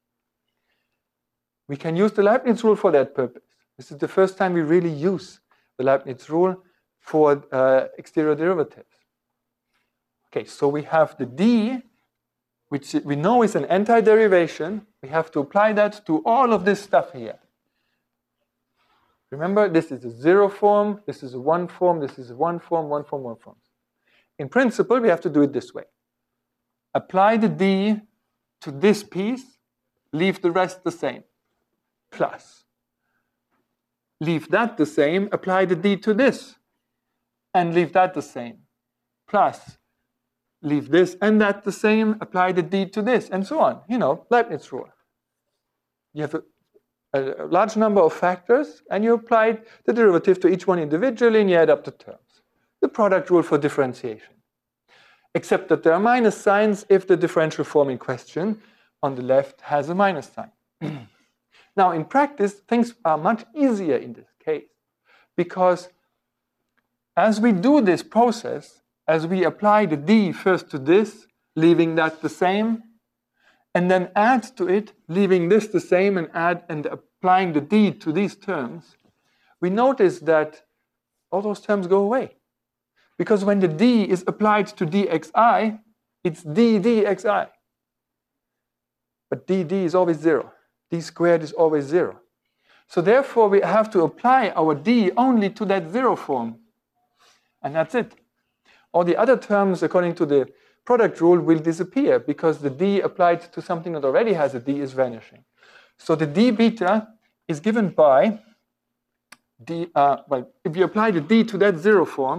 We can use the Leibniz rule for that purpose. This is the first time we really use the Leibniz rule for uh, exterior derivatives. Okay, so we have the d, which we know is an anti-derivation. We have to apply that to all of this stuff here. Remember, this is a zero form, this is a one form, this is a one form, one form, one form. In principle, we have to do it this way. Apply the d to this piece, leave the rest the same, plus. Leave that the same, apply the d to this, and leave that the same, plus. Leave this and that the same, apply the d to this, and so on. You know, Leibniz rule. You have a, a large number of factors, and you apply the derivative to each one individually, and you add up the terms. The product rule for differentiation. Except that there are minus signs if the differential form in question on the left has a minus sign. Now, in practice, things are much easier in this case, because as we do this process, as we apply the d first to this, leaving that the same, and then add to it, leaving this the same and add and applying the d to these terms, we notice that all those terms go away. Because when the d is applied to dxi, it's d dxi. But dd is always zero. D squared is always zero. So therefore, we have to apply our d only to that zero form. And that's it. All the other terms, according to the product rule, will disappear because the d applied to something that already has a d is vanishing. So the d beta is given by d, uh, well, if you apply the d to that zero form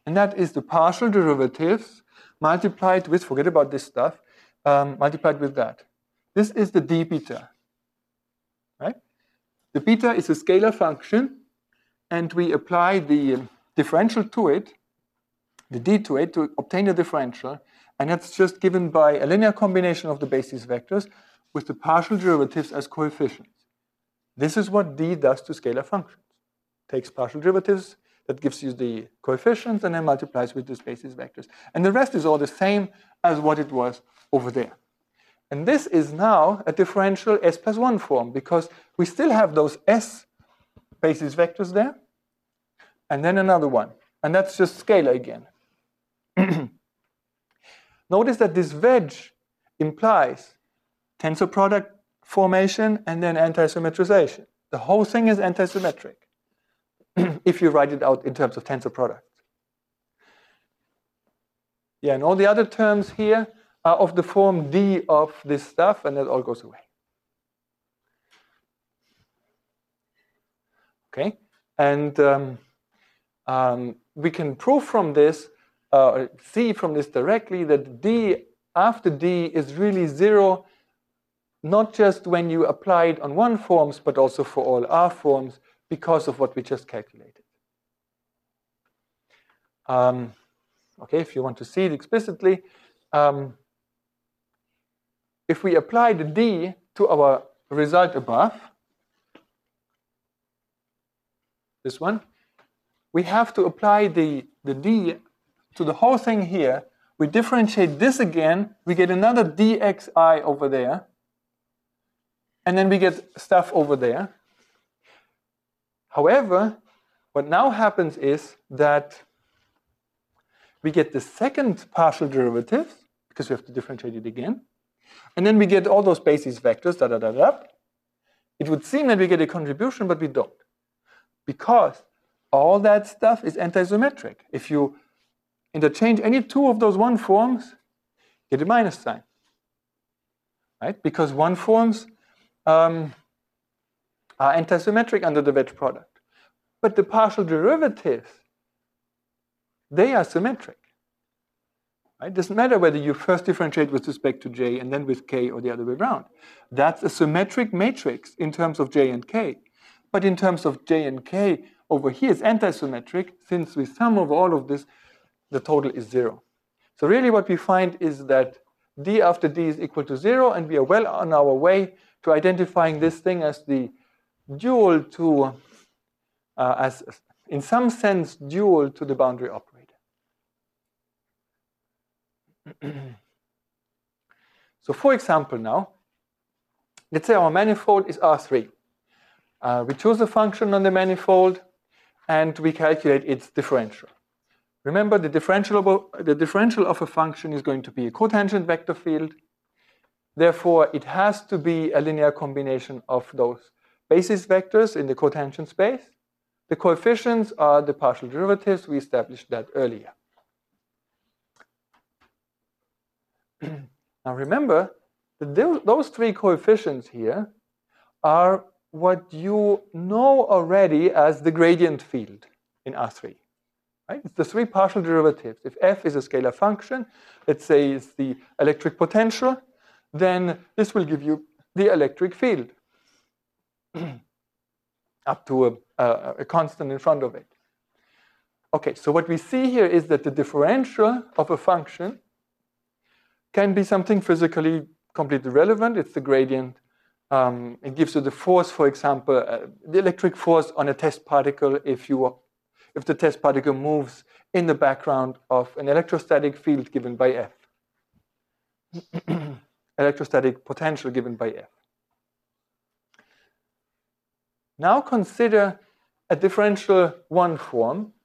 And that is the partial derivatives multiplied with, forget about this stuff, um, multiplied with that. This is the d beta, right? The beta is a scalar function, and we apply the differential to it, the d to it, to obtain the differential. And that's just given by a linear combination of the basis vectors with the partial derivatives as coefficients. This is what d does to scalar functions. Takes partial derivatives, that gives you the coefficients, and then multiplies with the basis vectors. And the rest is all the same as what it was over there. And this is now a differential s plus one form, because we still have those s basis vectors there, and then another one. And that's just scalar again. Notice that this wedge implies tensor product formation and then antisymmetrization. The whole thing is antisymmetric if you write it out in terms of tensor products. Yeah, and all the other terms here are of the form d of this stuff, and that all goes away. Okay, and um, um, we can prove from this, uh, see from this directly, that d after d is really zero, not just when you apply it on one forms, but also for all r forms, because of what we just calculated. Um, okay, if you want to see it explicitly, um, if we apply the d to our result above, this one, we have to apply the, the d to the whole thing here. We differentiate this again, we get another dxi over there, and then we get stuff over there. However, what now happens is that we get the second partial derivative, because we have to differentiate it again, and then we get all those basis vectors, da da da da. It would seem that we get a contribution, but we don't, because all that stuff is antisymmetric. If you interchange any two of those one forms, get a minus sign, right? Because one forms um, are antisymmetric under the wedge product. But the partial derivatives, they are symmetric. Right? It doesn't matter whether you first differentiate with respect to j and then with k or the other way around. That's a symmetric matrix in terms of j and k. But in terms of j and k, over here it's antisymmetric. Since we sum over all of this, the total is zero. So really what we find is that d after d is equal to zero, and we are well on our way to identifying this thing as the dual to, uh, as in some sense, dual to the boundary operator. So for example now, let's say our manifold is R three. Uh, we choose a function on the manifold, and we calculate its differential. Remember, the differential, of, the differential of a function is going to be a cotangent vector field. Therefore, it has to be a linear combination of those basis vectors in the cotangent space. The coefficients are the partial derivatives. We established that earlier. Now remember that those three coefficients here are what you know already as the gradient field in R three. Right? It's the three partial derivatives. If f is a scalar function, let's say it's the electric potential, then this will give you the electric field up to a, a, a constant in front of it. Okay, so what we see here is that the differential of a function can be something physically completely relevant. It's the gradient. Um, it gives you the force, for example, uh, the electric force on a test particle if you if the test particle moves in the background of an electrostatic field given by F. Electrostatic potential given by F. Now consider a differential one form.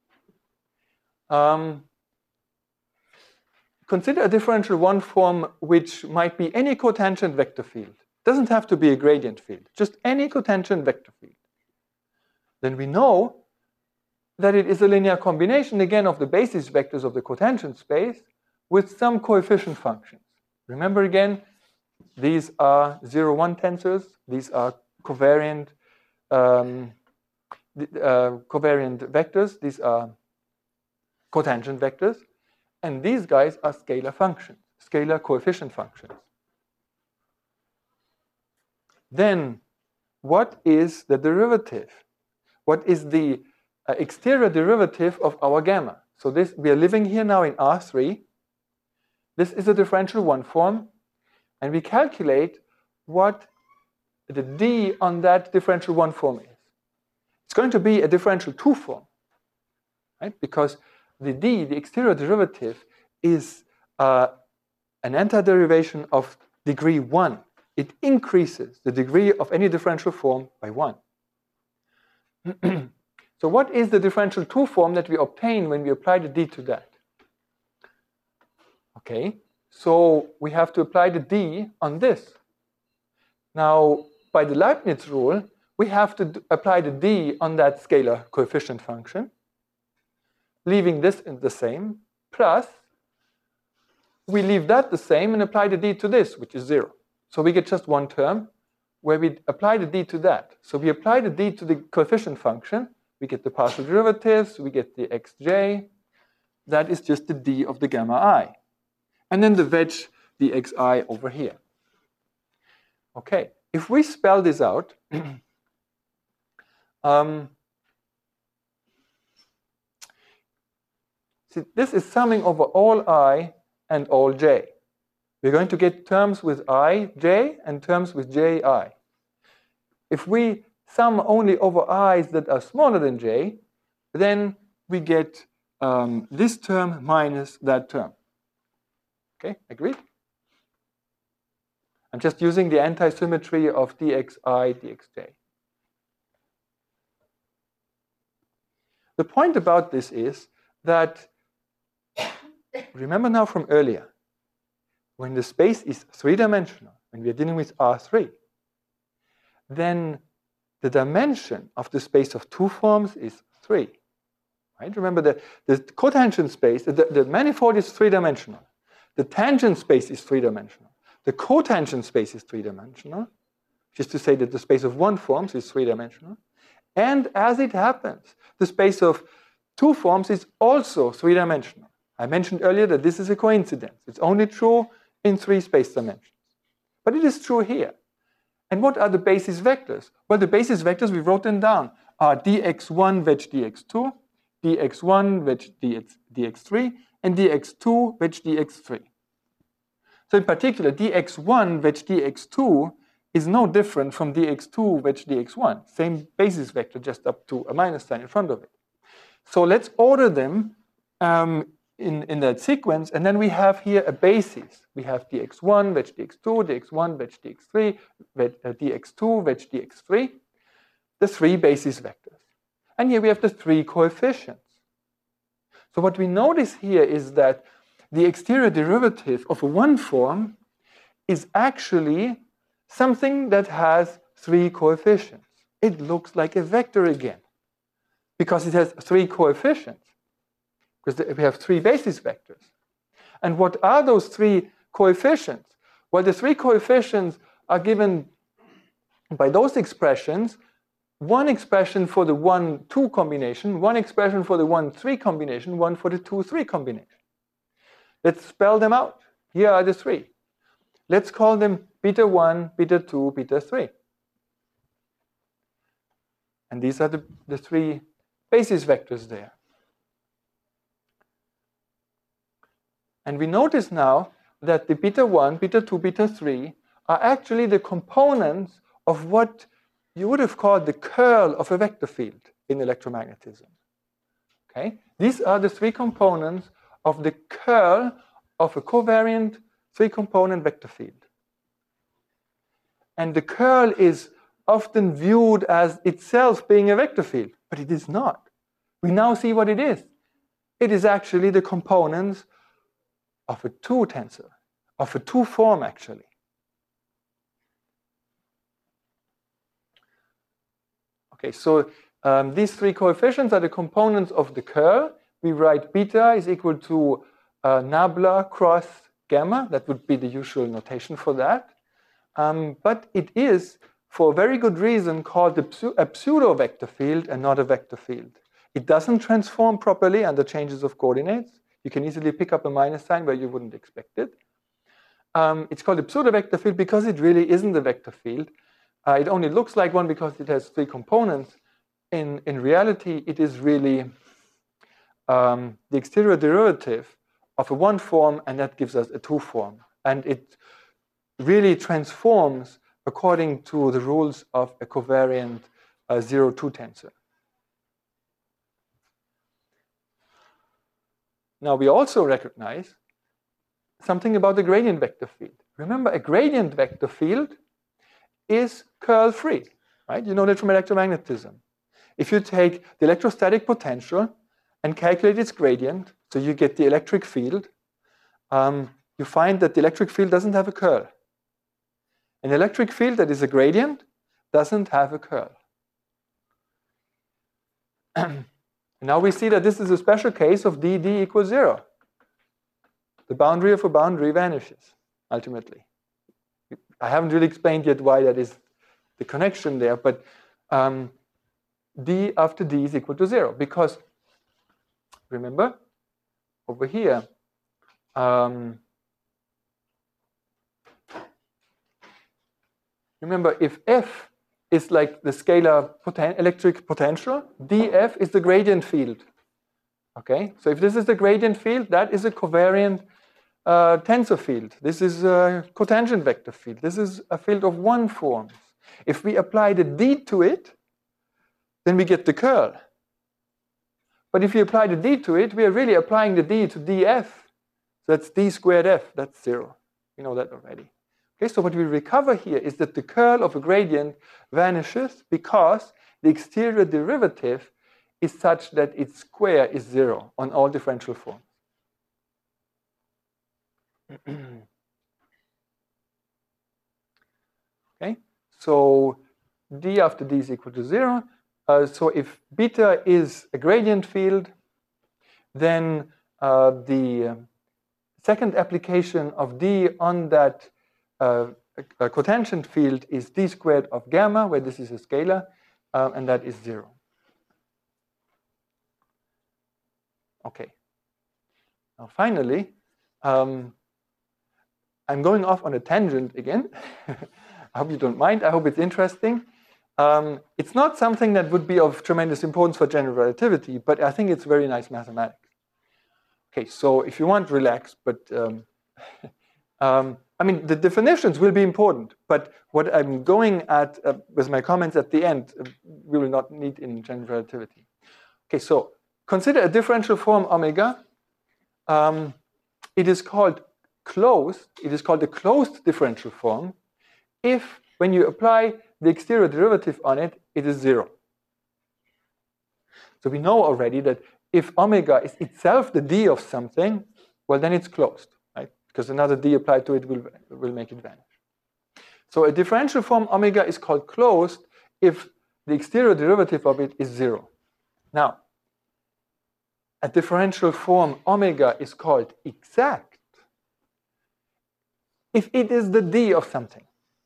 Um, consider a differential one form which might be any cotangent vector field. Doesn't have to be a gradient field, just any cotangent vector field. Then we know that it is a linear combination, again, of the basis vectors of the cotangent space with some coefficient functions. Remember again, these are zero, one tensors. These are covariant, um, uh, covariant vectors. These are cotangent vectors, and these guys are scalar functions, scalar coefficient functions. Then, what is the derivative? What is the uh, exterior derivative of our gamma? So this, we are living here now in R three. This is a differential one form, and we calculate what the d on that differential one form is. It's going to be a differential two form, right? Because the d, the exterior derivative, is uh, an antiderivation of degree one. It increases the degree of any differential form by one. So what is the differential two form that we obtain when we apply the d to that? Okay, so we have to apply the d on this. Now, by the Leibniz rule, we have to apply the d on that scalar coefficient function, leaving this in the same, plus we leave that the same and apply the d to this, which is zero. So we get just one term where we apply the d to that. So we apply the d to the coefficient function, we get the partial derivatives, we get the xj. That is just the d of the gamma I. And then the wedge, the xi over here. Okay, if we spell this out, um, see, this is summing over all I and all j. We're going to get terms with I, j, and terms with j, I. If we sum only over i's that are smaller than j, then we get um, this term minus that term. Okay, agreed? I'm just using the anti-symmetry of dxi, dxj. The point about this is that, remember now from earlier, when the space is three-dimensional, when we are dealing with R three, then the dimension of the space of two forms is three. Right? Remember that the cotangent space, the, the manifold is three-dimensional. The tangent space is three-dimensional. The cotangent space is three-dimensional, which is to say that the space of one forms is three-dimensional. And as it happens, the space of two forms is also three-dimensional. I mentioned earlier that this is a coincidence. It's only true in three space dimensions. But it is true here. And what are the basis vectors? Well, the basis vectors, we wrote them down, are d x one wedge d x two, d x one wedge d x three, and d x two wedge d x three. So in particular, d x one wedge d x two is no different from d x two wedge d x one. Same basis vector, just up to a minus sign in front of it. So let's order them um, in, in that sequence, and then we have here a basis. We have d x one wedge d x two, d x one wedge d x three, wedge, uh, d x two wedge d x three, the three basis vectors. And here we have the three coefficients. So what we notice here is that the exterior derivative of a one form is actually something that has three coefficients. It looks like a vector again, because it has three coefficients, because we have three basis vectors. And what are those three coefficients? Well, the three coefficients are given by those expressions. One expression for the one two combination, one expression for the one three combination, one for the two three combination. Let's spell them out. Here are the three. Let's call them beta one, beta two, beta three. And these are the, the three basis vectors there. And we notice now that the beta one, beta two, beta three are actually the components of what you would have called the curl of a vector field in electromagnetism. Okay? These are the three components of the curl of a covariant three-component vector field. And the curl is often viewed as itself being a vector field, but it is not. We now see what it is. It is actually the components of a two tensor, of a two form actually. Okay, so um, these three coefficients are the components of the curl. We write beta is equal to uh, nabla cross gamma. That would be the usual notation for that. Um, but it is, for a very good reason, called a, a pseudo-vector field and not a vector field. It doesn't transform properly under changes of coordinates. You can easily pick up a minus sign where you wouldn't expect it. Um, it's called a pseudo-vector field because it really isn't a vector field. Uh, it only looks like one because it has three components. In, in reality, it is really um, the exterior derivative of a one form, and that gives us a two form. And it really transforms according to the rules of a covariant uh, zero two tensor. Now, we also recognize something about the gradient vector field. Remember, a gradient vector field is curl-free, right? You know that from electromagnetism. If you take the electrostatic potential and calculate its gradient, so you get the electric field, um, you find that the electric field doesn't have a curl. An electric field that is a gradient doesn't have a curl. Now we see that this is a special case of d, d equals zero. The boundary of a boundary vanishes, ultimately. I haven't really explained yet why that is the connection there, but um, d after d is equal to zero. Because, remember, over here, um, remember, if f is like the scalar poten electric potential, df is the gradient field. Okay, so if this is the gradient field, that is a covariant uh, tensor field. This is a cotangent vector field. This is a field of one forms. If we apply the d to it, then we get the curl. But if you apply the d to it, we are really applying the d to df. So that's d squared f, that's zero. You know that already. Okay, so what we recover here is that the curl of a gradient vanishes because the exterior derivative is such that its square is zero on all differential forms. Okay, so d after d is equal to zero. Uh, so if beta is a gradient field, then uh, the uh, second application of d on that uh, a cotangent field is d squared of gamma, where this is a scalar, uh, and that is zero. Okay. Now finally, um, I'm going off on a tangent again. I hope you don't mind. I hope it's interesting. Um, it's not something that would be of tremendous importance for general relativity, but I think it's very nice mathematics. Okay, so if you want, relax, but um, um, I mean, the definitions will be important, but what I'm going at uh, with my comments at the end, uh, we will not need in general relativity. Okay, so consider a differential form omega. Um, it is called closed. It is called a closed differential form if, when you apply the exterior derivative on it, it is zero. So we know already that if omega is itself the d of something, well, then it's closed, right? Because another d applied to it will, will make it vanish. So a differential form omega is called closed if the exterior derivative of it is zero. Now, a differential form omega is called exact if it is the d of something.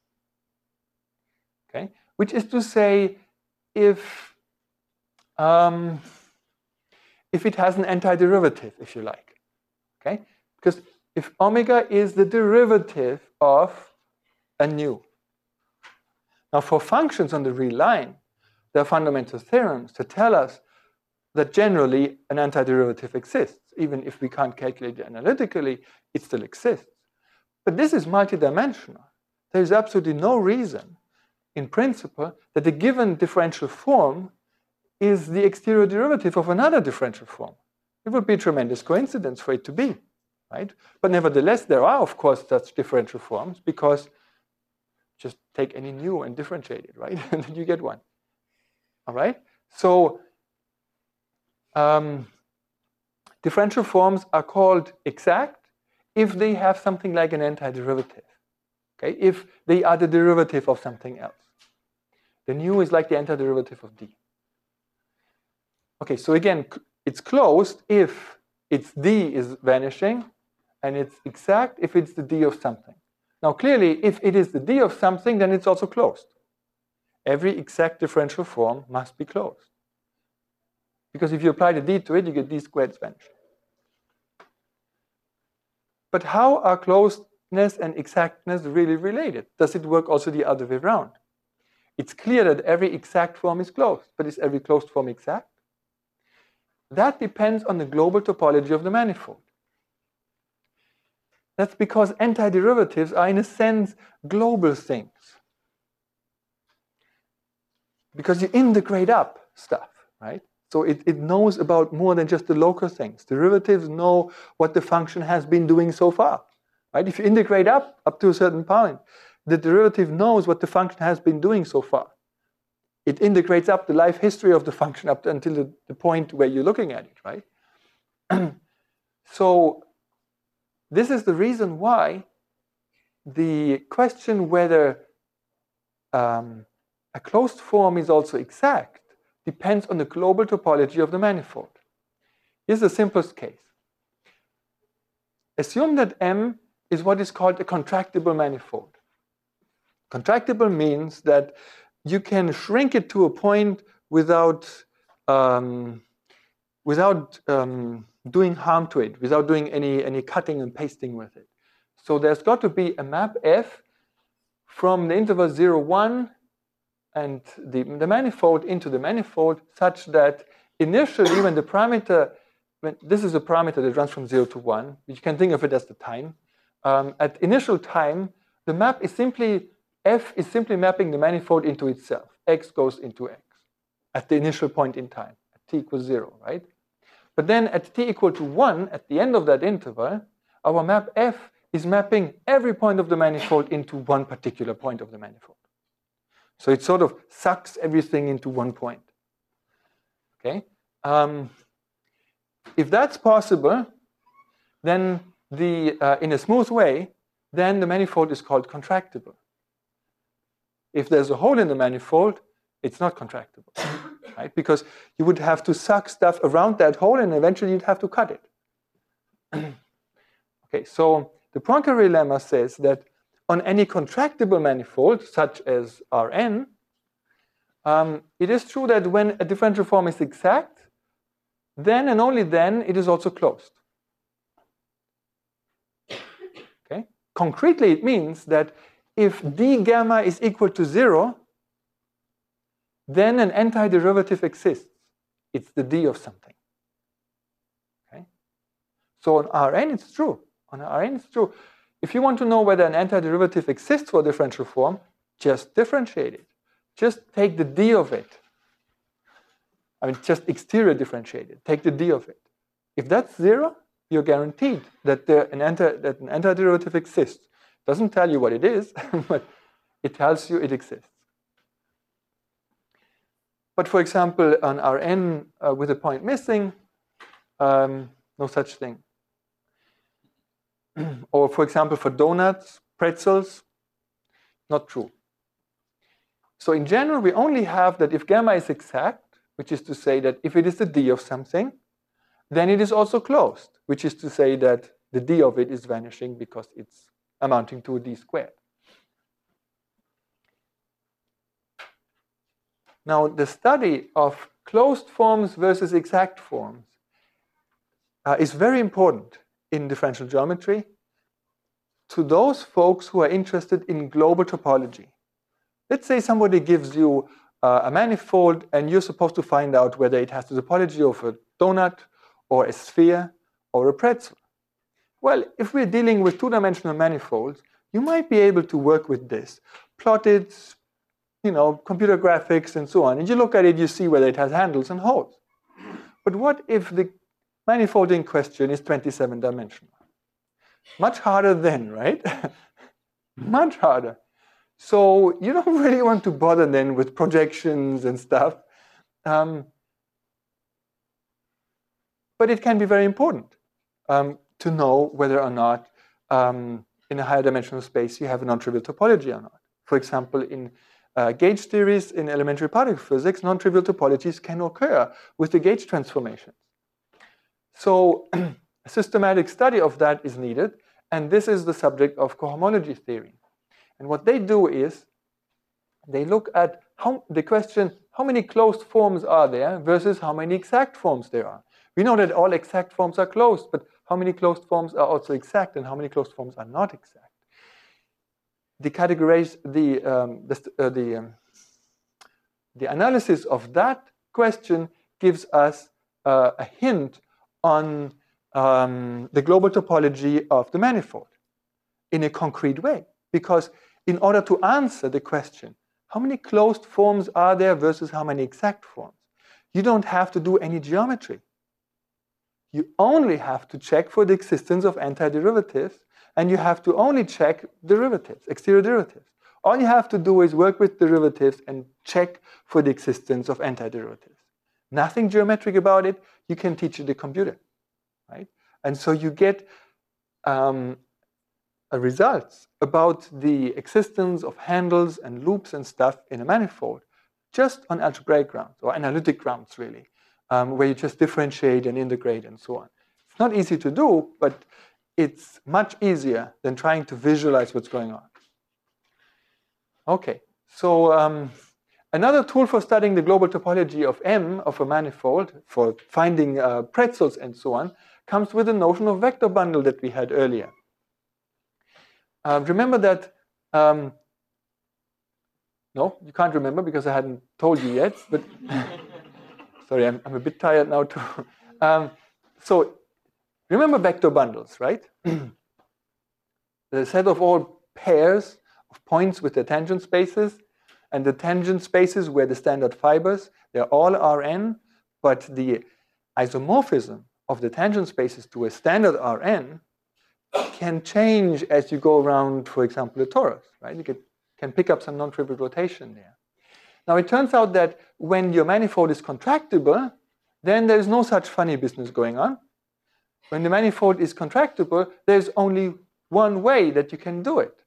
Okay, which is to say, if um, if it has an antiderivative, if you like. Okay, because if omega is the derivative of a nu. Now, for functions on the real line, there are fundamental theorems to tell us that generally an antiderivative exists. Even if we can't calculate it analytically, it still exists. But this is multidimensional. There is absolutely no reason, in principle, that a given differential form is the exterior derivative of another differential form. It would be a tremendous coincidence for it to be, right? But nevertheless, there are, of course, such differential forms, because just take any nu and differentiate it, right? And then you get one. All right? So um, differential forms are called exact if they have something like an antiderivative. Okay? If they are the derivative of something else. The nu is like the antiderivative of d. Okay, so again, it's closed if its d is vanishing, and it's exact if it's the d of something. Now clearly, if it is the d of something, then it's also closed. Every exact differential form must be closed. Because if you apply the d to it, you get d squared vanish. But how are closedness and exactness really related? Does it work also the other way around? It's clear that every exact form is closed, but is every closed form exact? That depends on the global topology of the manifold. That's because antiderivatives are, in a sense, global things. Because you integrate up stuff, right? So it, it knows about more than just the local things. Derivatives know what the function has been doing so far, right? If you integrate up, up to a certain point, the derivative knows what the function has been doing so far. It integrates up the life history of the function up to, until the, the point where you're looking at it, right? So this is the reason why the question whether um, a closed form is also exact depends on the global topology of the manifold. Here's the simplest case. Assume that M is what is called a contractible manifold. Contractible means that you can shrink it to a point without, um, without um, doing harm to it, without doing any, any cutting and pasting with it. So there's got to be a map F from the interval zero, one and the, the manifold into the manifold such that initially when the parameter, when this is a parameter that runs from zero to one, you can think of it as the time. Um, at initial time, the map is simply, F is simply mapping the manifold into itself. X goes into X at the initial point in time, at t equals zero, right? But then at t equal to one, at the end of that interval, our map F is mapping every point of the manifold into one particular point of the manifold. So it sort of sucks everything into one point. Okay? Um, if that's possible, then the, uh, in a smooth way, then the manifold is called contractible. If there's a hole in the manifold, it's not contractible, right? Because you would have to suck stuff around that hole and eventually you'd have to cut it. Okay, so the Poincare lemma says that on any contractible manifold, such as Rn, um, it is true that when a differential form is exact, then and only then it is also closed. Okay? Concretely, it means that if d gamma is equal to zero, then an antiderivative exists. It's the d of something. Okay? So on Rn, it's true. On Rn, it's true. If you want to know whether an antiderivative exists for a differential form, just differentiate it. Just take the d of it. I mean, just exterior differentiate it. Take the d of it. If that's zero, you're guaranteed that, there, an, anti, that an antiderivative exists. Doesn't tell you what it is, but it tells you it exists. But for example, on Rn uh, with a point missing, um, no such thing. Or for example, for donuts, pretzels, not true. So in general, we only have that if gamma is exact, which is to say that if it is the d of something, then it is also closed, which is to say that the d of it is vanishing because it's amounting to a d squared. Now, the study of closed forms versus exact forms uh, is very important in differential geometry to those folks who are interested in global topology. Let's say somebody gives you uh, a manifold and you're supposed to find out whether it has the topology of a donut or a sphere or a pretzel. Well, if we're dealing with two-dimensional manifolds, you might be able to work with this. Plot it, you know, computer graphics and so on. And you look at it, you see whether it has handles and holes. But what if the manifold in question is twenty-seven dimensional? Much harder then, right? Much harder. So you don't really want to bother then with projections and stuff. Um, but it can be very important um, to know whether or not um, in a higher dimensional space you have a non-trivial topology or not. For example, in uh, gauge theories in elementary particle physics, non-trivial topologies can occur with the gauge transformations. So a systematic study of that is needed, and this is the subject of cohomology theory. And what they do is they look at how, the question, how many closed forms are there versus how many exact forms there are. We know that all exact forms are closed, but how many closed forms are also exact and how many closed forms are not exact? The categorize the um, the uh, the, um, the analysis of that question gives us uh, a hint on um, the global topology of the manifold in a concrete way. Because in order to answer the question, how many closed forms are there versus how many exact forms, you don't have to do any geometry. You only have to check for the existence of antiderivatives, and you have to only check derivatives, exterior derivatives. All you have to do is work with derivatives and check for the existence of antiderivatives. Nothing geometric about it. You can teach it the computer, right? And so you get um, a results about the existence of handles and loops and stuff in a manifold just on algebraic grounds, or analytic grounds, really, um, where you just differentiate and integrate and so on. It's not easy to do, but it's much easier than trying to visualize what's going on. Okay, so um, another tool for studying the global topology of M, of a manifold, for finding uh, pretzels and so on, comes with the notion of vector bundle that we had earlier. Uh, remember that, um, no, you can't remember because I hadn't told you yet, but sorry, I'm, I'm a bit tired now too. Um, so remember vector bundles, right? The set of all pairs of points with their tangent spaces, and the tangent spaces were the standard fibers. They're all R n, but the isomorphism of the tangent spaces to a standard R n can change as you go around, for example, a torus, right? You can, can pick up some non-trivial rotation there. Now, it turns out that when your manifold is contractible, then there's no such funny business going on. When the manifold is contractible, there's only one way that you can do it.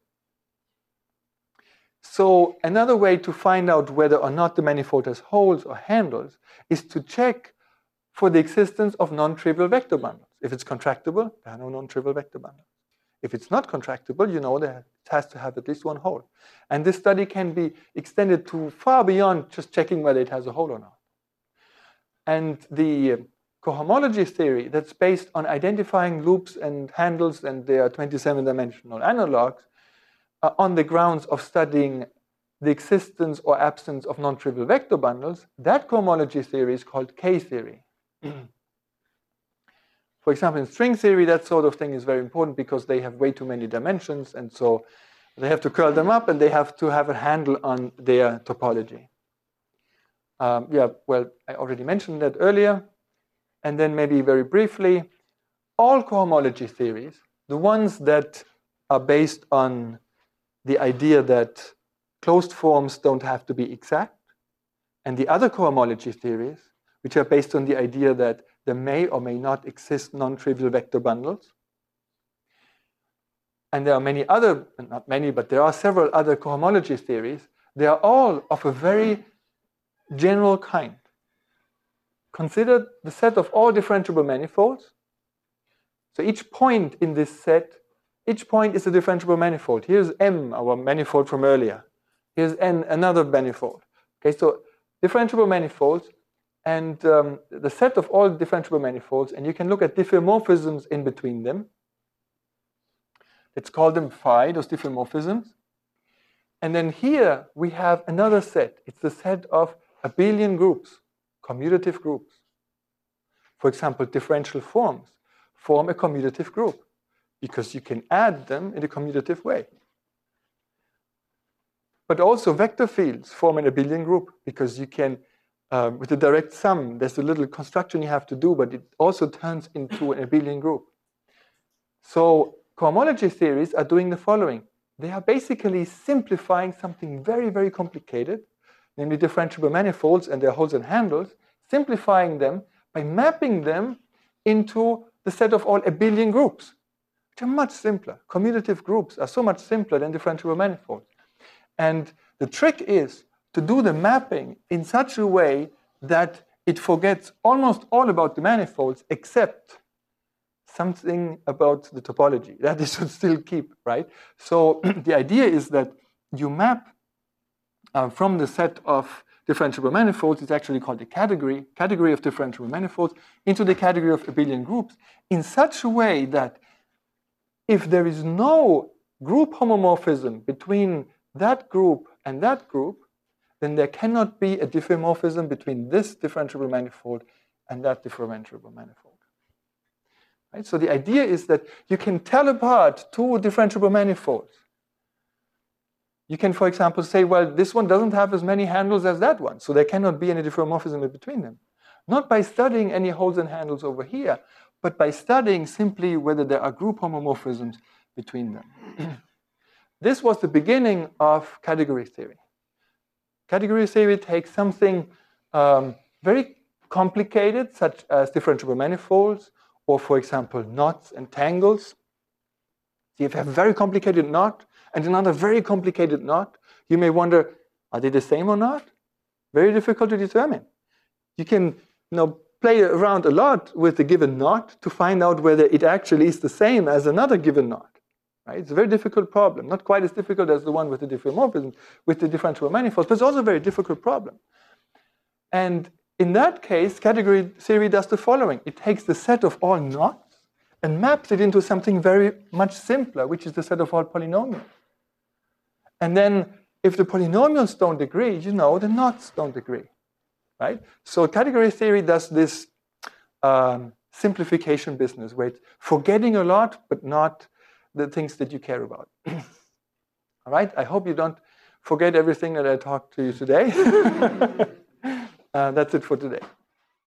So another way to find out whether or not the manifold has holes or handles is to check for the existence of non-trivial vector bundles. If it's contractible, there are no non-trivial vector bundles. If it's not contractible, you know that it has to have at least one hole. And this study can be extended to far beyond just checking whether it has a hole or not. And the cohomology theory that's based on identifying loops and handles and their twenty-seven dimensional analogs uh, on the grounds of studying the existence or absence of non-trivial vector bundles, that cohomology theory is called K-theory. For example, in string theory, that sort of thing is very important because they have way too many dimensions, and so they have to curl them up and they have to have a handle on their topology. Um, yeah, well, I already mentioned that earlier. And then maybe very briefly, all cohomology theories, the ones that are based on the idea that closed forms don't have to be exact, and the other cohomology theories, which are based on the idea that there may or may not exist non-trivial vector bundles. And there are many other, not many, but there are several other cohomology theories. They are all of a very general kind. Consider the set of all differentiable manifolds. So each point in this set, each point is a differentiable manifold. Here's M, our manifold from earlier. Here's N, another manifold. Okay, so differentiable manifolds, and um, the set of all differentiable manifolds, and you can look at diffeomorphisms in between them. Let's call them phi, those diffeomorphisms. And then here we have another set. It's the set of abelian groups, commutative groups. For example, differential forms form a commutative group because you can add them in a commutative way. But also vector fields form an abelian group because you can, uh, with a direct sum, there's a little construction you have to do, but it also turns into an abelian group. So cohomology theories are doing the following. They are basically simplifying something very, very complicated, namely differentiable manifolds and their holes and handles, simplifying them by mapping them into the set of all abelian groups, which are much simpler. Commutative groups are so much simpler than differentiable manifolds. And the trick is to do the mapping in such a way that it forgets almost all about the manifolds except something about the topology that it should still keep, right? So the idea is that you map uh, from the set of differentiable manifolds, it's actually called a category, category of differentiable manifolds, into the category of abelian groups in such a way that if there is no group homomorphism between that group and that group, then there cannot be a diffeomorphism between this differentiable manifold and that differentiable manifold. Right? So the idea is that you can tell apart two differentiable manifolds. You can, for example, say, well, this one doesn't have as many handles as that one, so there cannot be any diffeomorphism between them. Not by studying any holes and handles over here, but by studying simply whether there are group homomorphisms between them. This was the beginning of category theory. Category theory takes something um, very complicated, such as differentiable manifolds, or, for example, knots and tangles. So if you have a very complicated knot and another very complicated knot, you may wonder, are they the same or not? Very difficult to determine. You can you know, play around a lot with a given knot to find out whether it actually is the same as another given knot. Right? It's a very difficult problem, not quite as difficult as the one with the diffeomorphism, with the differentiable manifolds, but it's also a very difficult problem. And in that case, category theory does the following. It takes the set of all knots and maps it into something very much simpler, which is the set of all polynomials. And then if the polynomials don't agree, you know the knots don't agree. Right? So category theory does this um, simplification business where it's forgetting a lot, but not the things that you care about. All right? I hope you don't forget everything that I talked to you today. uh, that's it for today.